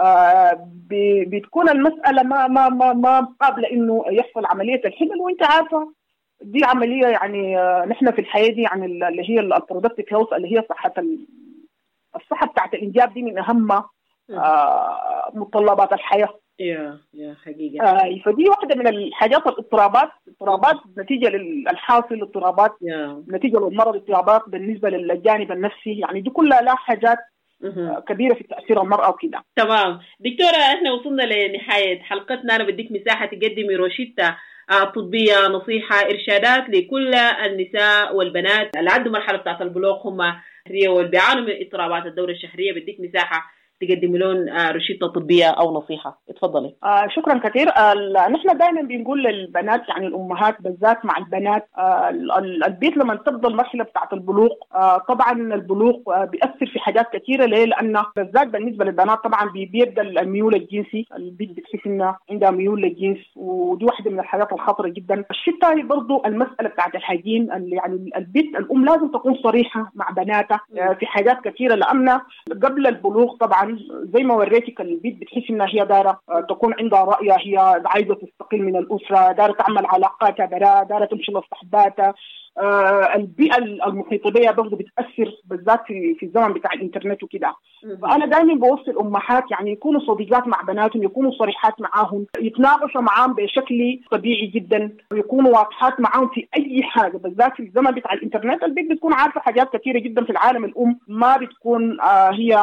[SPEAKER 17] بتكون المسألة ما قابلة إنه يحصل عملية الحمل. وأنت عارفة دي عملية يعني نحن في الحياة دي يعني اللي هي البرودكتيف هيلث اللي هي الصحة بتاعت الإنجاب دي من أهم متطلبات الحياة.
[SPEAKER 16] يا حقيقة.
[SPEAKER 17] فدي واحدة من الحاجات، اضطرابات نتيجة للحاصل، اضطرابات نتيجة للمرض، اضطرابات بالنسبة للجانب النفسي، يعني دي كلها لا حاجات كبيرة في تأثير المرأة وكده.
[SPEAKER 16] تمام دكتورة، احنا وصلنا لنهاية حلقتنا. أنا بديك مساحة تقدمي روشتة طبية، نصيحة، إرشادات لكل النساء والبنات اللي عندهم مرحلة بتاعت البلوغ هم واللي بيعانوا من اضطرابات الدورة الشهرية. بديك مساحة تقدم لهم روشتة طبية أو نصيحة، اتفضلي.
[SPEAKER 17] شكرا كثير. نحن دائما بنقول للبنات، يعني الأمهات بالذات مع البنات، البيت لما تبدأ المرحلة بتاعت البلوغ، طبعا البلوغ بيأثر في حاجات كثيرة. ليه؟ لأن بالذات بالنسبة للبنات طبعا بيبدأ الميول الجنسي، البيت بتحس إنها عندها ميول للجنس، ودي واحدة من الحاجات الخطرة جدا. الشيء الثاني برضو المسألة بتاعت الحجين، يعني البيت الأم لازم تكون صريحة مع بناتها في حاجات كثيرة، لأن قبل البلوغ طبعا زي ما وريتك البيت بتحس انها هي دارة تكون عندها رأيها، هي عايزة تستقل من الأسرة، دارة تعمل علاقاتها برا، دارة تمشي لصحباتها. البيئة المحيطة بها برضه بتأثر، بالذات في الزمن بتاع الإنترنت وكده. فأنا دائما بوصي الأمهات يعني يكونوا صديقات مع بناتهم، يكونوا صريحات معاهم، يتناقشوا معاهم بشكل طبيعي جدا، ويكونوا واضحات معاهم في أي حاجة. بالذات في الزمن بتاع الإنترنت البنت بتكون عارفة حاجات كثيرة جدا في العالم، الأم ما بتكون هي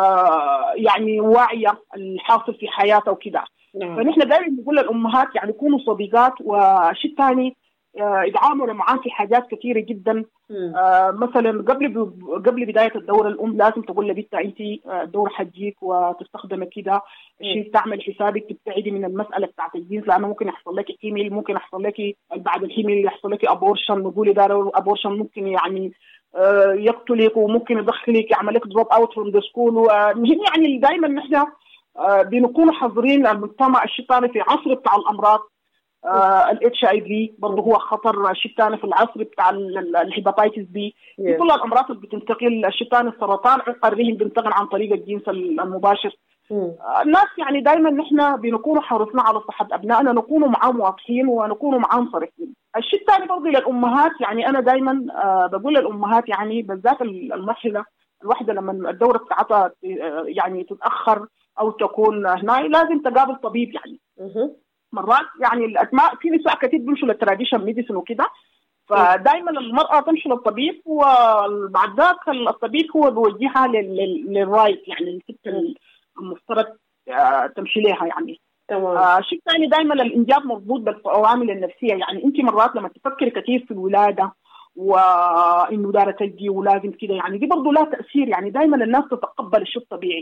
[SPEAKER 17] يعني واعية الحاصل في حياتها وكده. فنحن دائما بنقول للأمهات يعني يكونوا صديقات. وشيء ثاني يتعاملوا معاه في حاجات كثيرة جدا. مثلا قبل بداية الدورة الأم لازم تقول لبنتها أنت الدورة حتجيك وتستخدم كده شيء، تعمل حسابك تبتعدي من المسألة بتاعت الجنس، لأنه ممكن يحصل لك حمل، ممكن يحصل لك بعد الحمل يحصل لك أبورشن. نقولي ده أبورشن ممكن يعني يقتلك، وممكن يدخلك يعمل لك دروب أوت فروم ذا سكول. يعني دائما نحن بنكون حذرين. المجتمع الشيطاني في عصر بتاع الأمراض، الHIV برضه هو خطر. الشيء الثاني في العصر بتاع الهيباتيتس بي، كل الأمراض اللي بتنتقل. الشيطان السرطان عقارهم بينتقل عن طريق الجنس المباشر. الناس يعني دائما نحن بنكونوا حريصين على صحة أبنائنا، نكونوا معاهم واضحين ونكونوا معاهم صريحين. الشيء الثاني برضه للأمهات، يعني أنا دائما بقول للأمهات يعني بالذات المرحلة الواحدة لما الدورة بتاعتها يعني تتأخر أو تكون هنا، لازم تقابل طبيب. يعني مرات يعني الأسماء في نساء كثير بيمشوا للتراديشن ميديسن وكده، فدائما المرأة تمشي للطبيب، وبعد ذاك الطبيب هو بيوجهها للرايت، يعني الست المفترض تمشي لها يعني. شيء ثاني دائما الإنجاب مربوط بالعوامل النفسية. يعني أنت مرات لما تفكري كثير في الولادة وإنه دارة تجي ولازم كده، يعني دي برضو لا تأثير. يعني دائما الناس تتقبل الشيء الطبيعي.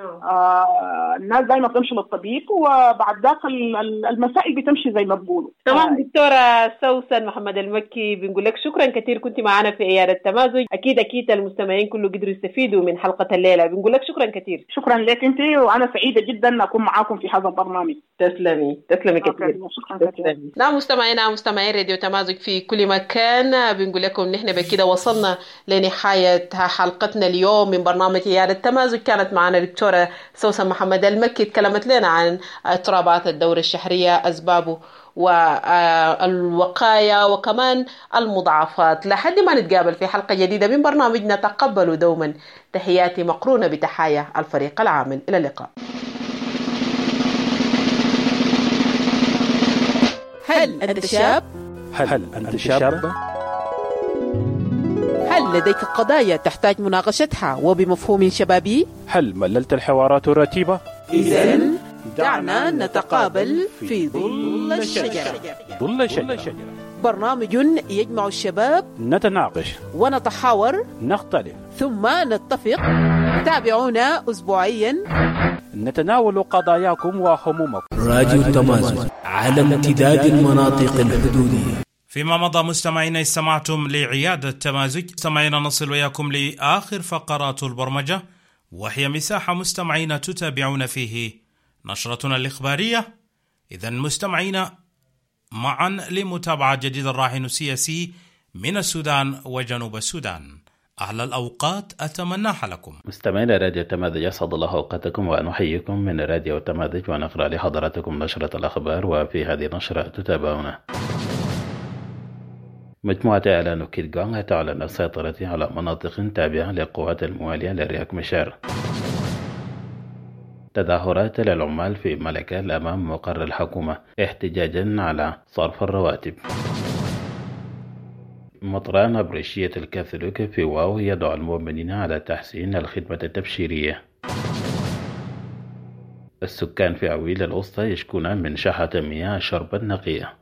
[SPEAKER 17] الناس دائما تمشي للطبيب، وبعد ذاك المسائل بتمشي زي ما بقولوا.
[SPEAKER 16] تمام دكتورة سوسن محمد المكي، بنقول لك شكرا كثير كنت معنا في عيادة تمازج. أكيد المستمعين كله قدروا يستفيدوا من حلقة الليلة. بنقول لك شكرا كثير.
[SPEAKER 17] شكرا لك أنت، وأنا سعيدة جدا أكون معاكم في هذا البرنامج.
[SPEAKER 16] تسلمي كثير.
[SPEAKER 17] شكرا كثير.
[SPEAKER 16] نعم مستمعين راديو تمازج في كل مكان، بنقول لكم نحن بكده وصلنا لنهاية حلقتنا اليوم من برنامج عيادة تمازج. كانت معنا دكتورة سوسن محمد المكي، تكلمت لنا عن اضطرابات الدورة الشهرية، أسبابه والوقاية وكمان المضاعفات. لحد ما نتقابل في حلقة جديدة من برنامجنا، تقبلوا دوما تحياتي مقرونة بتحايا الفريق العامل. إلى اللقاء. هل أنت شاب؟
[SPEAKER 12] هل أنت شابة؟
[SPEAKER 16] هل لديك قضايا تحتاج مناقشتها وبمفهوم شبابي؟
[SPEAKER 12] هل مللت الحوارات الرتيبة؟
[SPEAKER 16] إذن دعنا نتقابل في ظل الشجرة.
[SPEAKER 12] ظل الشجرة،
[SPEAKER 16] برنامج يجمع الشباب،
[SPEAKER 12] نتناقش
[SPEAKER 16] ونتحاور،
[SPEAKER 12] نختلف،
[SPEAKER 16] ثم نتفق. تابعونا أسبوعيا،
[SPEAKER 12] نتناول قضاياكم وهمومكم.
[SPEAKER 2] راديو تمازج على امتداد المناطق الحدودية.
[SPEAKER 1] فيما مضى مستمعينا استمعتم لعيادة تمازج. مستمعينا نصل وياكم لآخر فقرات البرمجة، وهي مساحة مستمعينا تتابعون فيه نشرتنا الإخبارية. إذن مستمعينا معا لمتابعة جديد الراهن السياسي من السودان وجنوب السودان. أحلى الأوقات أتمناها لكم.
[SPEAKER 18] مستمعينا راديو تمازج، أسعد الله أوقاتكم ونحييكم من راديو تمازج، ونقرأ لحضراتكم نشرة الأخبار. وفي هذه النشرة تتابعون: مجموعة إعلان كيرغان تعلن السيطرة على مناطق تابعة للقوات الموالية لرياك مشار. تظاهرات للعمال في ملكال أمام مقر الحكومة احتجاجا على صرف الرواتب. مطران أبرشية الكاثوليك في واو يدعو المؤمنين على تحسين الخدمة التبشيرية. السكان في عويل الوسطى يشكون من شحة مياه الشرب النقية.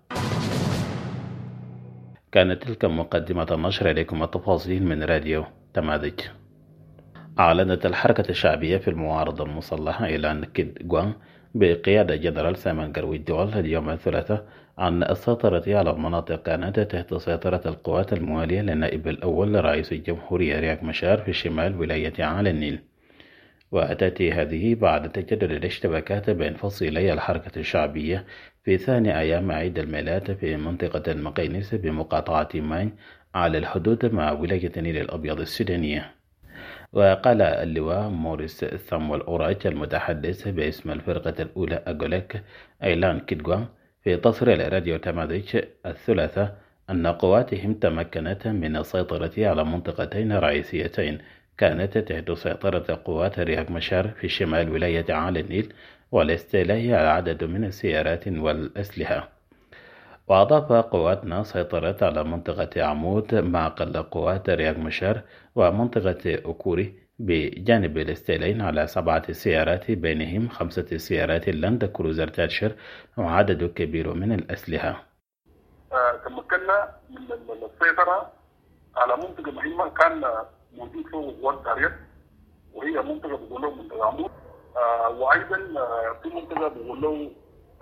[SPEAKER 18] كانت تلك مقدمة النشر. إليكم التفاصيل من راديو تماذج. أعلنت الحركة الشعبية في المعارضة المسلحة إعلان كيد جوان بقيادة جنرال سامان جرويدول اليوم الثلاثاء عن السيطرة على مناطق كانت تحت سيطرة القوات الموالية للنائب الأول لرئيس الجمهورية رياك مشار في شمال ولاية على النيل. وتأتي هذه بعد تجدد الاشتباكات بين فصيلي الحركة الشعبية في ثاني أيام عيد الميلاد في منطقة المقينيس بمقاطعة ماين على الحدود مع ولاية النيل الأبيض السودانية. وقال اللواء موريس ثامويل أوراج المتحدث باسم الفرقة الأولى أغوليك إعلان كيدغوان في تصريح راديو تماذج الثلاثاء أن قواتهم تمكنت من السيطرة على منطقتين رئيسيتين كانت تحت سيطرة قوات رياك مشار في شمال ولاية على النيل والاستيلاء على عدد من السيارات والأسلحة. وأضاف قواتنا سيطرت على منطقة عمود معقل قوات رياك مشار ومنطقة أكوري بجانب الاستيلين على 7 سيارات بينهم 5 سيارات لاند كروزر تاتشر وعدد كبير من الأسلحة.
[SPEAKER 19] تمكنا من السيطرة على منطقة مهمة كان موجود فوق قوات تاريخ وهي منطقة بقولوا منطقة عمود، وأيضا في منطقة بقولوا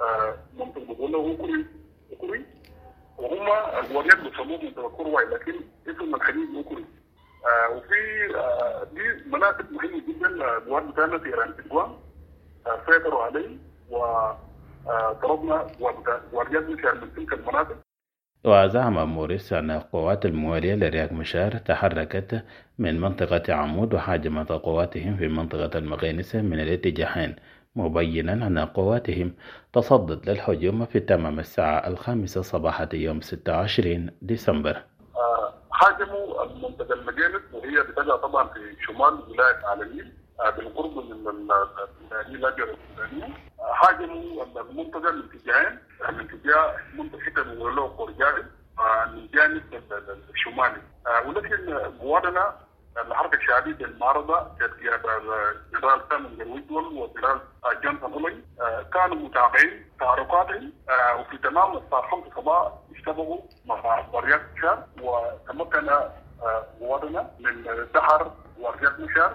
[SPEAKER 19] أكوري وهم الواليات بيسموهم منطقة كروي لكن اسم الحديد أكوري. وفي دي مناطق مهمة جدا القوات بتاعنا في إيران كيدغوان سيطروا عليه وضربنا واليات مشار من تلك المناطق.
[SPEAKER 18] وزعم موريس أن القوات الموالية لرياك مشار تحركت من منطقة عمود وحاجمت قواتهم في منطقة المقينس من الاتجاهين، مبينا أن قواتهم تصدت للهجوم في تمام الساعة 5 صباحا يوم 26 ديسمبر.
[SPEAKER 19] هاجموا المنطقة المقينس وهي بتقع طبعا في شمال ولاية على النيل بالقرب من النيل الأبيض السوداني. هاجموا المنطقة من اتجاهين، من اتجاه منطقة الولو قرجاري من الجانب الشمالي، ولكن قواتنا الحركة الشعبية بالمعارضة كقيادة جنرال سامون جرويدول وجنرال جونسون هولي كانوا متابعين تحركاتهم، وفي تمام الساعة 5 صباحا اشتبكوا مع ورياك مشار وتمكن قواتنا من دحر ورياك مشار.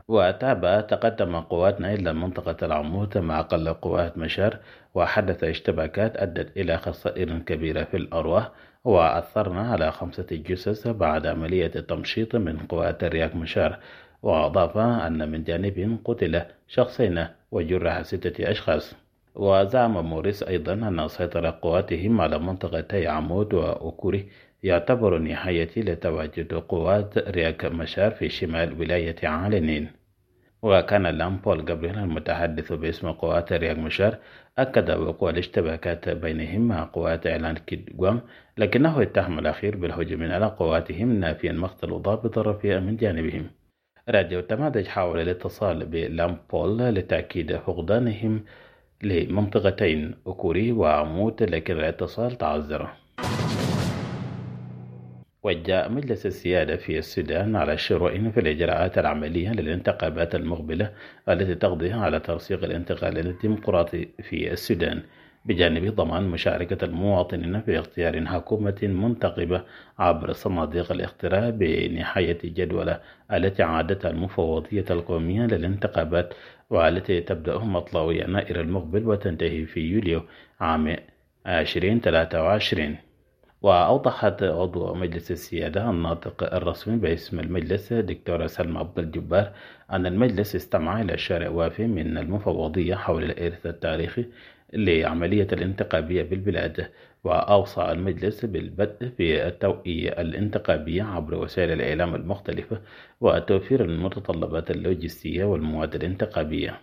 [SPEAKER 18] تقدم قواتنا إلى منطقة العمود مع أقل قوات مشار وحدث اشتباكات أدت إلى خسائر كبيرة في الأرواح، وأثرنا على 5 جثث بعد عملية تمشيط من قوات رياك مشار. وأضاف أن من جانبهم قتل 2 وجرح 6 أشخاص. وزعم موريس أيضا أن سيطرة قواتهم على منطقتي عمود وأكوري يعتبر نهاية لتواجد قوات رياك مشار في شمال ولاية على النيل. وكان لام بول جابرييل المتحدث باسم قوات رياك مشار أكد وقوع الاشتباكات بينهم مع قوات إعلان كيدغوان، لكنه اتهم الأخير بالهجوم على قواتهم نافيا مقتل ضابط رفيع من جانبهم. راديو تماذج حاول الاتصال بلام بول لتأكيد فقدانهم لمنطقتين أكوري وعمود، لكن الاتصال تعذر. وجاء مجلس السيادة في السودان على الشروع في الإجراءات العملية للانتخابات المقبلة التي تقضي على ترسيخ الانتقال الديمقراطي في السودان، بجانب ضمان مشاركة المواطنين في اختيار حكومة منتخبة عبر صناديق الاقتراع بنهاية الجدولة التي عادتها المفوضية القومية للانتخابات، والتي تبدأ مطلع يناير المقبل وتنتهي في يوليو عام 2023. وأوضحت عضو مجلس السيادة الناطق الرسمي باسم المجلس دكتورة سلمى عبد الجبار أن المجلس استمع إلى شارع وافي من المفوضية حول الإرث التاريخي لعملية الانتخابية بالبلاد، وأوصى المجلس بالبدء في التوعية الانتخابية عبر وسائل الإعلام المختلفة وتوفير المتطلبات اللوجستية والمواد الانتخابية.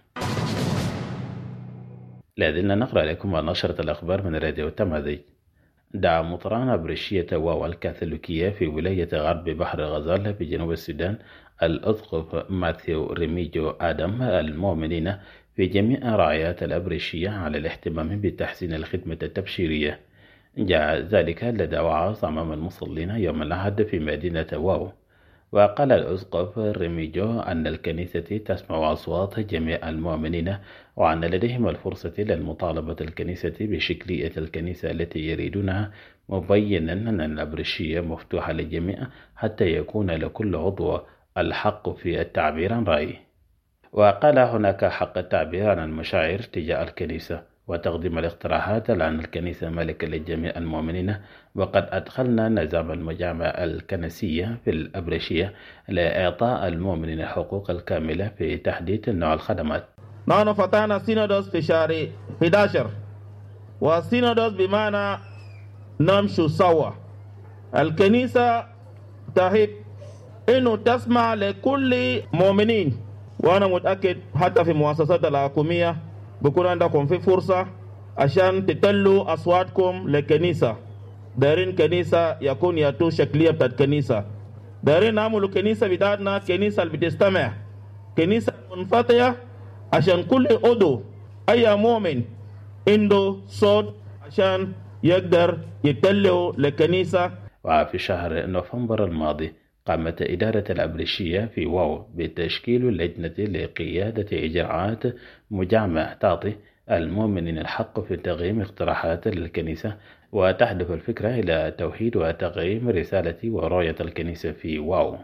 [SPEAKER 18] لازلنا نقرأ لكم نشرة الأخبار من راديو تماذج. دعا مطران أبرشية واو الكاثوليكية في ولاية غرب بحر غزال بجنوب السودان الأسقف ماثيو ريميجو آدم المؤمنين في جميع راعيات الأبرشية على الاهتمام بتحسين الخدمة التبشيرية. جاء ذلك لدى وعظ أمام المصلين يوم الأحد في مدينة واو. وقال الأسقف ريميجو أن الكنيسة تسمع أصوات جميع المؤمنين، وأن لديهم الفرصة للمطالبة الكنيسة بشكلية الكنيسة التي يريدونها، مبينا أن الأبرشية مفتوحة للجميع حتى يكون لكل عضو الحق في التعبير عن رأيه. وقال هناك حق التعبير عن المشاعر تجاه الكنيسة وتقديم الاقتراحات، لأن الكنيسة ملكة لجميع المؤمنين، وقد أدخلنا نظام المجامع الكنسية في الأبرشية لإعطاء المؤمنين الحقوق الكاملة في تحديد نوع الخدمات.
[SPEAKER 7] نحن فتحنا سينودوس في شهر 11، والسينودوس بمعنى نمشي سوا. الكنيسة تحب إنه تسمع لكل مؤمنين، وأنا متأكد حتى في المؤسسات الحكومية بكون عندكم في فرصة عشان تتلوا أصواتكم للكنيسة. دارين كنيسة يكون ياتو شكلية بتاعت كنيسة، دارين نعملوا كنيسة بتاعتنا كنيسة اللي بتستمع، كنيسة منفتحة عشان كل عضو أي مؤمن عنده صوت عشان يقدر يتلوا للكنيسة.
[SPEAKER 18] وفي شهر نوفمبر الماضي قامت إدارة الأبرشية في واو بتشكيل لجنة لقيادة إجراءات مجامع تعطي المؤمنين الحق في تقييم اقتراحات للكنيسة، وتهدف الفكرة إلى توحيد وتقييم رسالة ورؤية الكنيسة في واو.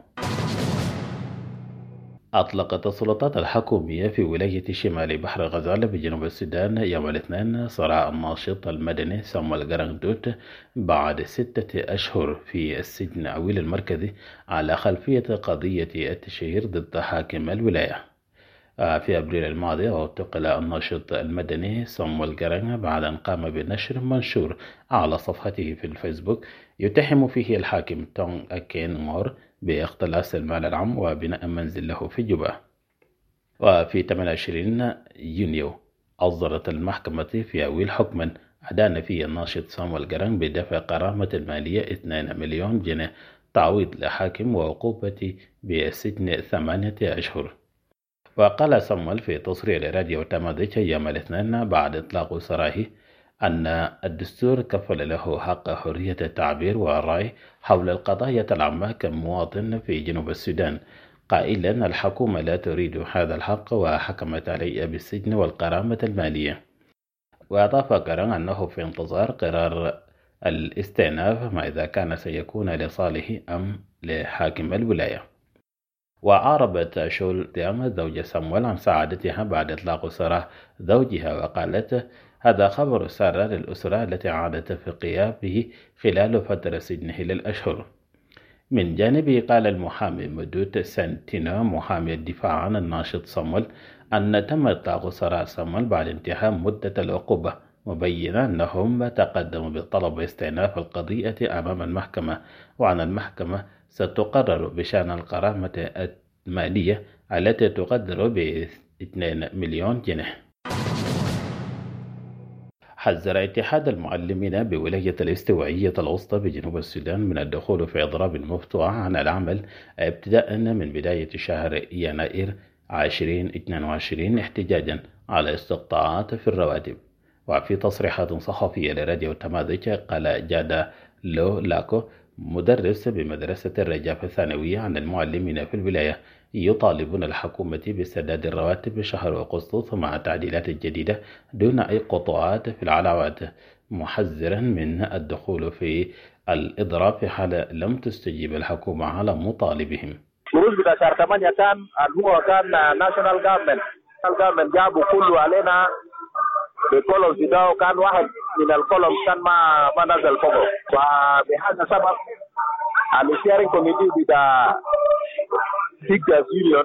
[SPEAKER 18] أطلقت السلطات الحكومية في ولاية شمال بحر غزال بجنوب السودان يوم الاثنين صراع الناشط المدني سامويل جرانغدوت بعد 6 أشهر في السجن العويل المركزي على خلفية قضية التشهير ضد حاكم الولاية. في أبريل الماضي اعتقل الناشط المدني سامويل جرانغ بعد أن قام بنشر منشور على صفحته في الفيسبوك يتهم فيه الحاكم تونغ أكين مور باختلاس المال العام وبناء منزل له في جوبا. وفي 28 يونيو أصدرت المحكمة في عويل حكما أدان فيه الناشط سامويل جرانغ بدفع غرامة المالية 2 مليون جنيه تعويض لحاكم وعقوبة بالسجن 8 أشهر. وقال سامويل في تصريح لراديو تمازيغ يوم الاثنين بعد إطلاق سراحه أن الدستور كفل له حق حرية التعبير والرأي حول القضايا العامة كمواطن في جنوب السودان، قائلا الحكومة لا تريد هذا الحق وحكمت عليه بالسجن والغرامة المالية. وأضاف جرانغ أنه في انتظار قرار الاستئناف ما إذا كان سيكون لصالحه أم لحاكم الولاية. وعاربت شول ديام زوج سامويل عن سعادتها بعد إطلاق سراح زوجها، وقالت هذا خبر سارة للأسرة التي عادت في غيابه خلال فترة سجنه للأشهر. من جانبه قال المحامي مدوت سانتينو محامي الدفاع عن الناشط سامويل أن تم إطلاق سراح سامويل بعد انتهاء مدة العقوبة، مبينا أنهم تقدموا بطلب استئناف القضية أمام المحكمة، وأن المحكمة ستقرر بشأن الغرامة المالية التي تقدر ب2 مليون جنيه. حذر اتحاد المعلمين بولاية الاستوائية الوسطى بجنوب السودان من الدخول في إضراب مفتوح عن العمل ابتداء من بداية شهر يناير 2022 احتجاجا على استقطاعات في الرواتب. وفي تصريحات صحفية لراديو تمازيغ قال جادا لو لاكو مدرس بمدرسة الرجاف الثانوية عن المعلمين في الولاية يطالبون الحكومة بسداد الرواتب شهر أغسطس مع التعديلات الجديدة دون أي قطوعات في العلاوات، محذرا من الدخول في الإضراب في حال لم تستجيب الحكومة على مطالبهم.
[SPEAKER 20] خروج بتاع شهر 8 كان هو كان ناشونال جافرمنت جابوا كله علينا بكولوم بتاعه، كان واحد من الكولوم كان ما نزل فوقه، وبهذا السبب الشيرنج كوميتي بتاع تيكترز يونيون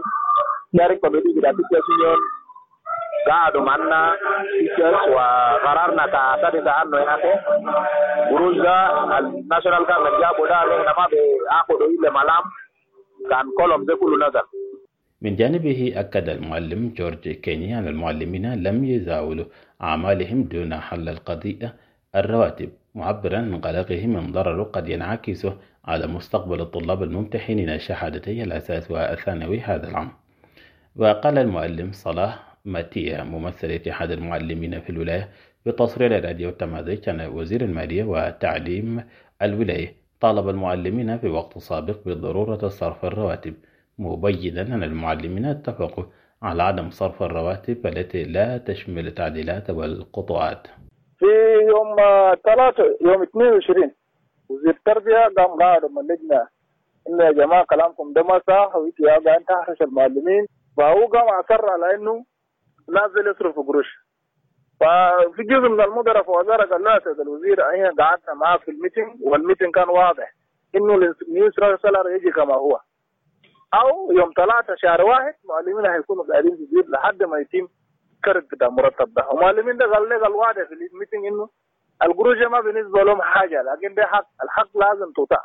[SPEAKER 20] قعدوا معنا تيكترز وقررنا كاساتذة عنه يا أخي خروج الناشونال جافرمنت جابوا ده علينا ما بياخدوا إلا ملام، كان كولوم ده كله نزل.
[SPEAKER 18] من جانبه أكد المعلم جورج كيني أن المعلمين لم يزاولوا أعمالهم دون حل القضية الرواتب، معبرا عن قلقه من ضرر قد ينعكس على مستقبل الطلاب الممتحنين شهادتي الأساس والثانوي هذا العام. وقال المعلم صلاح ماتيا ممثل اتحاد المعلمين في الولاية بتصريح لراديو تمازيغ أن وزير المالية والتعليم الولاية طالب المعلمين في وقت سابق بضرورة صرف الرواتب، مبينا أن المعلمين اتفقوا على عدم صرف الرواتب التي لا تشمل التعديلات والقطوعات.
[SPEAKER 10] في يوم 22 وزير التربية قام قاعد من اللجنة إنه يا جماعة كلامكم ده ما صح وإنتوا يا قاعدين تحرش المعلمين، فهو قام أصر على إنه نازل يصرف قروش. ففي جزء من المدراء في وزارة قال لا سيد الوزير أين قعدنا معاه في الميتنج، والميتنج كان واضح إنه النيو سالاري يجي كما هو، أو يوم 3 شهر 1 معلمين هيكونوا قاعدين في البيت لحد ما يتم كرد بتاع مرتب ده. ومعلمين ده قال لي قال واضح في الميتنج إنه القروش ما بالنسبة لهم حاجة، لكن ده حق، الحق لازم تطاع.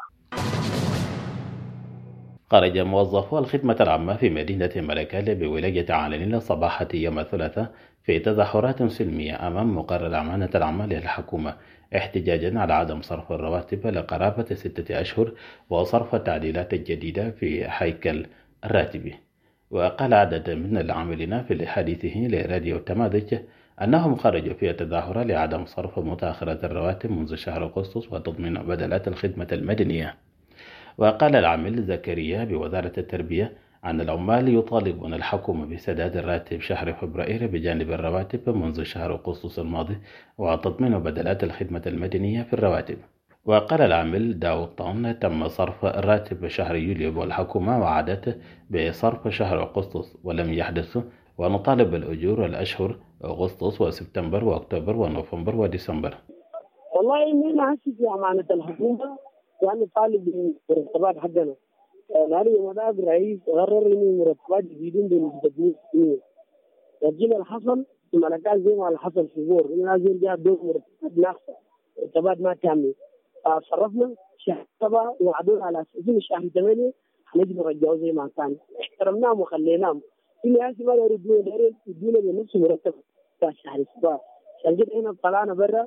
[SPEAKER 18] خرج موظفو الخدمة العامة في مدينة ملكال بولاية علنين صباحة يوم الثلاثاء في تظاهرات سلمية أمام مقر الأمانة العامة للحكومة احتجاجا على عدم صرف الرواتب لقرابة 6 أشهر وصرف التعديلات الجديدة في هيكل الراتب. وقال عدد من العاملين في حديثه لراديو تمازيغ أنهم خرجوا في التظاهرة لعدم صرف متأخرة الرواتب منذ شهر أغسطس وتضمين بدلات الخدمة المدنية. وقال العامل زكريا بوزارة التربية أن العمال يطالبون الحكومة بسداد الراتب شهر فبراير بجانب الرواتب منذ شهر أغسطس الماضي وتضمين بدلات الخدمة المدنية في الرواتب. وقال العامل داود طون تم صرف الراتب شهر يوليو والحكومة وعدت بصرف شهر أغسطس ولم يحدث، ونطالب بالأجور الأشهر أغسطس وسبتمبر وأكتوبر ونوفمبر وديسمبر.
[SPEAKER 21] والله إننا هسي في أمانة الحكومة يعني طالب المرتبات حقنا. نادي مداب الرئيس قرر إن المرتبات يزيدون بنسبة 100%. لكن الحصل في ملكال زي ما الحصل في بور إن لازم جاء دور مرتبات ناقصة، مرتبات ما كاملة. صرفنا شهر 7 وعدونا على أساس إن شهر 8 هنجي نرجعه زي ما كان. احترمناهم وخليناهم. في ناس ما يردون بنفس مرتب بتاع شهر 7. عشان كده هنا طلعنا برا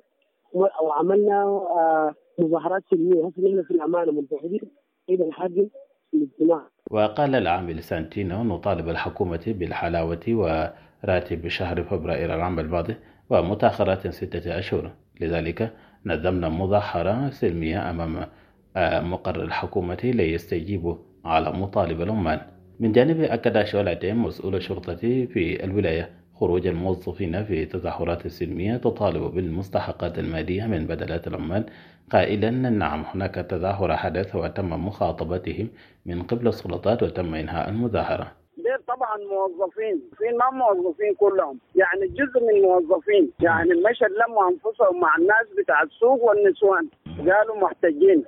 [SPEAKER 21] وعملنا مظاهرات سلمية. هسه نحن في الأمانة منتخبين إلى الحاكم الاجتماع.
[SPEAKER 18] وقال العامل سانتينو نطالب الحكومة بالحلاوة وراتب شهر فبراير العام الماضي ومتأخرات 6 أشهر. لذلك نظمنا مظاهرة سلمية أمام مقر الحكومة ليستجيبوا على مطالب العمال. من جانب أكد شعلتين مسؤول الشرطة في الولاية خروج الموظفين في تظاهرات سلمية تطالب بالمستحقات المالية من بدلات العمال، قائلا نعم هناك تظاهرة حدث وتم مخاطبتهم من قبل السلطات وتم إنهاء المظاهرة.
[SPEAKER 22] دير طبعا موظفين، في ما موظفين كلهم، يعني جزء من الموظفين يعني مشى لموا أنفسهم مع الناس بتاع السوق والنسوان قالوا محتاجين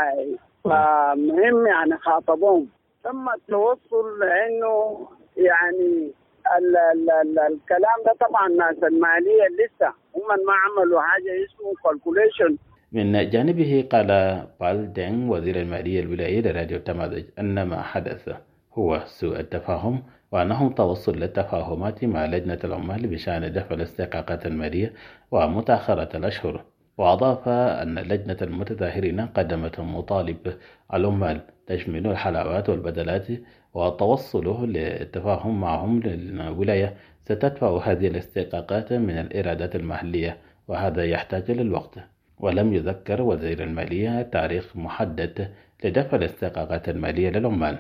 [SPEAKER 22] فمهم يعني خاطبوهم. تم التوصل لأنه يعني الكلام ده طبعا الناس المالية لسه هم ما عملوا حاجة اسمه calculation.
[SPEAKER 18] من جانبه قال بال دينغ وزير المالية الولاية لراديو تمازيغ أن ما حدث هو سوء التفاهم وأنهم توصل للتفاهمات مع لجنة العمال بشأن دفع الاستحقاقات المالية ومتأخرة الأشهر. وأضاف أن لجنة المتظاهرين قدمت مطالب العمال تشمل الحلاوات والبدلات وتوصله للتفاهم معهم للولاية ستدفع هذه الاستحقاقات من الإيرادات المحلية، وهذا يحتاج للوقت. ولم يذكر وزير المالية تاريخ محدد لدفع الاستحقاقات المالية للعمال.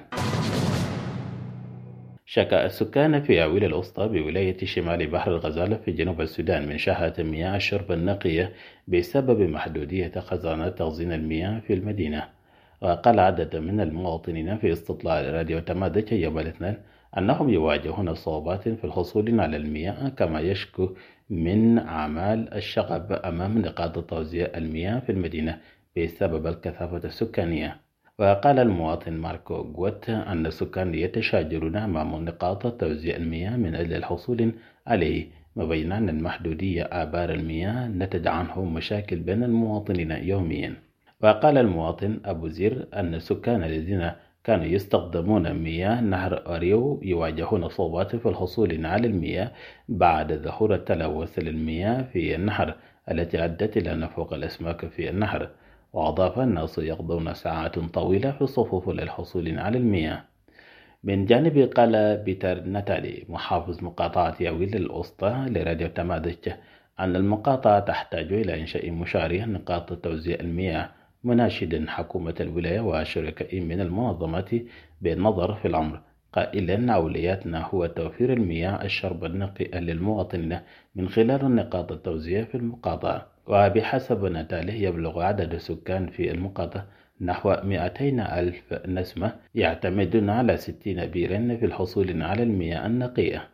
[SPEAKER 18] شكا السكان في عويل الأسطى بولاية شمال بحر الغزال في جنوب السودان من شحة مياه الشرب النقية بسبب محدودية خزانات تخزين المياه في المدينة. وقال عدد من المواطنين في استطلاع راديو تمازيغ يوم الاثنين أنهم يواجهون صعوبات في الحصول على المياه، كما يشكو من أعمال الشغب أمام نقاط توزيع المياه في المدينة بسبب الكثافة السكانية. وقال المواطن ماركو غوت أن السكان يتشاجرون أمام نقاط توزيع المياه من أجل الحصول عليه، مبينا أن المحدودية آبار المياه نتج عنه مشاكل بين المواطنين يوميا. وقال المواطن أبو زير أن السكان الذين كانوا يستخدمون مياه نهر أريو يواجهون صعوبات في الحصول على المياه بعد ظهور التلوث للمياه في النهر التي أدت إلى نفوق الأسماك في النهر. وأضاف الناس يقضون ساعات طويلة في الصفوف للحصول على المياه. من جانب قال بيتر ناتالي محافظ مقاطعة ياويل الوسطى لراديو تمازج أن المقاطعة تحتاج إلى إنشاء مشاريع نقاط توزيع المياه، مناشدا حكومة الولاية وشركاء من المنظمات بالنظر في الأمر، قائلا أولوياتنا هو توفير المياه الشرب النقي للمواطنين من خلال نقاط التوزيع في المقاطعة. وبحسب ناتالي يبلغ عدد السكان في المقاطعة نحو 200,000 نسمة، يعتمدون على 60 بيرا في الحصول على المياه النقية.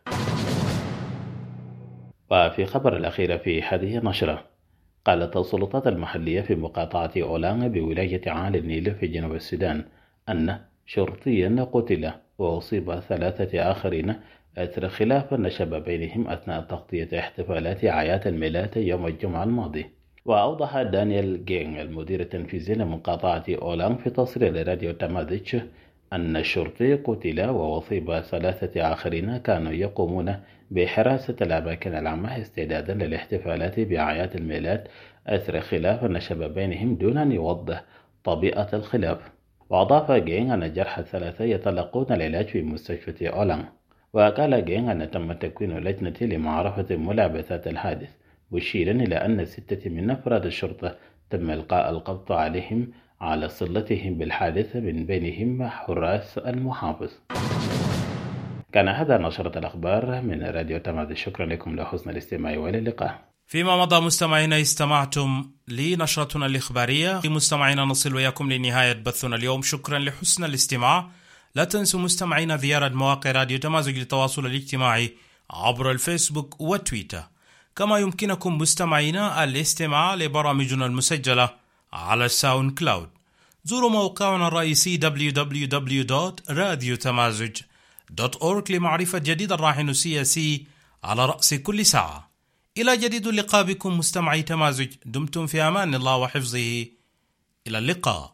[SPEAKER 18] وفي خبر الأخير في هذه النشرة، قالت السلطات المحلية في مقاطعة أولان بولاية عالي النيل في جنوب السودان أن شرطيا قتل وأصيب 3 آخرين أثر خلاف نشب بينهم أثناء تغطية احتفالات أعياد الميلاد يوم الجمعة الماضي. وأوضح دانيال جينغ المدير التنفيذي لمقاطعة أولان في تصريح لراديو تمازيتش أن الشرطي قتل وأصيب 3 آخرين كانوا يقومون بحراسة الأماكن العامة استعدادا للاحتفالات بأعياد الميلاد أثر خلاف نشب بينهم دون أن يوضح طبيعة الخلاف. وأضاف جينغ أن الجرحى 3 يتلقون العلاج في مستشفى أولان. وقال جينغ أن تم تكوين لجنة لمعرفة ملابسات الحادث، مشيرا إلى أن 6 من أفراد الشرطة تم إلقاء القبض عليهم على صلتهم بالحادث، من بينهم حراس المحافظ. كان هذا نشرة الأخبار من راديو تمازج. شكرا لكم لحسن الاستماع والى اللقاء.
[SPEAKER 1] فيما مضى مستمعينا استمعتم لنشرتنا الإخبارية. مستمعينا نصل وياكم لنهاية بثنا اليوم. شكرا لحسن الاستماع. لا تنسوا مستمعينا زيارة مواقع راديو تمازج للتواصل الاجتماعي عبر الفيسبوك وتويتر، كما يمكنكم مستمعينا الاستماع لبرامجنا المسجلة على الساوند كلاود. زوروا موقعنا الرئيسي www.radiotamazig.org لمعرفة جديد الراهن السياسي على رأس كل ساعة. إلى جديد اللقاء بكم مستمعي تمازج. دمتم في أمان الله وحفظه. إلى اللقاء.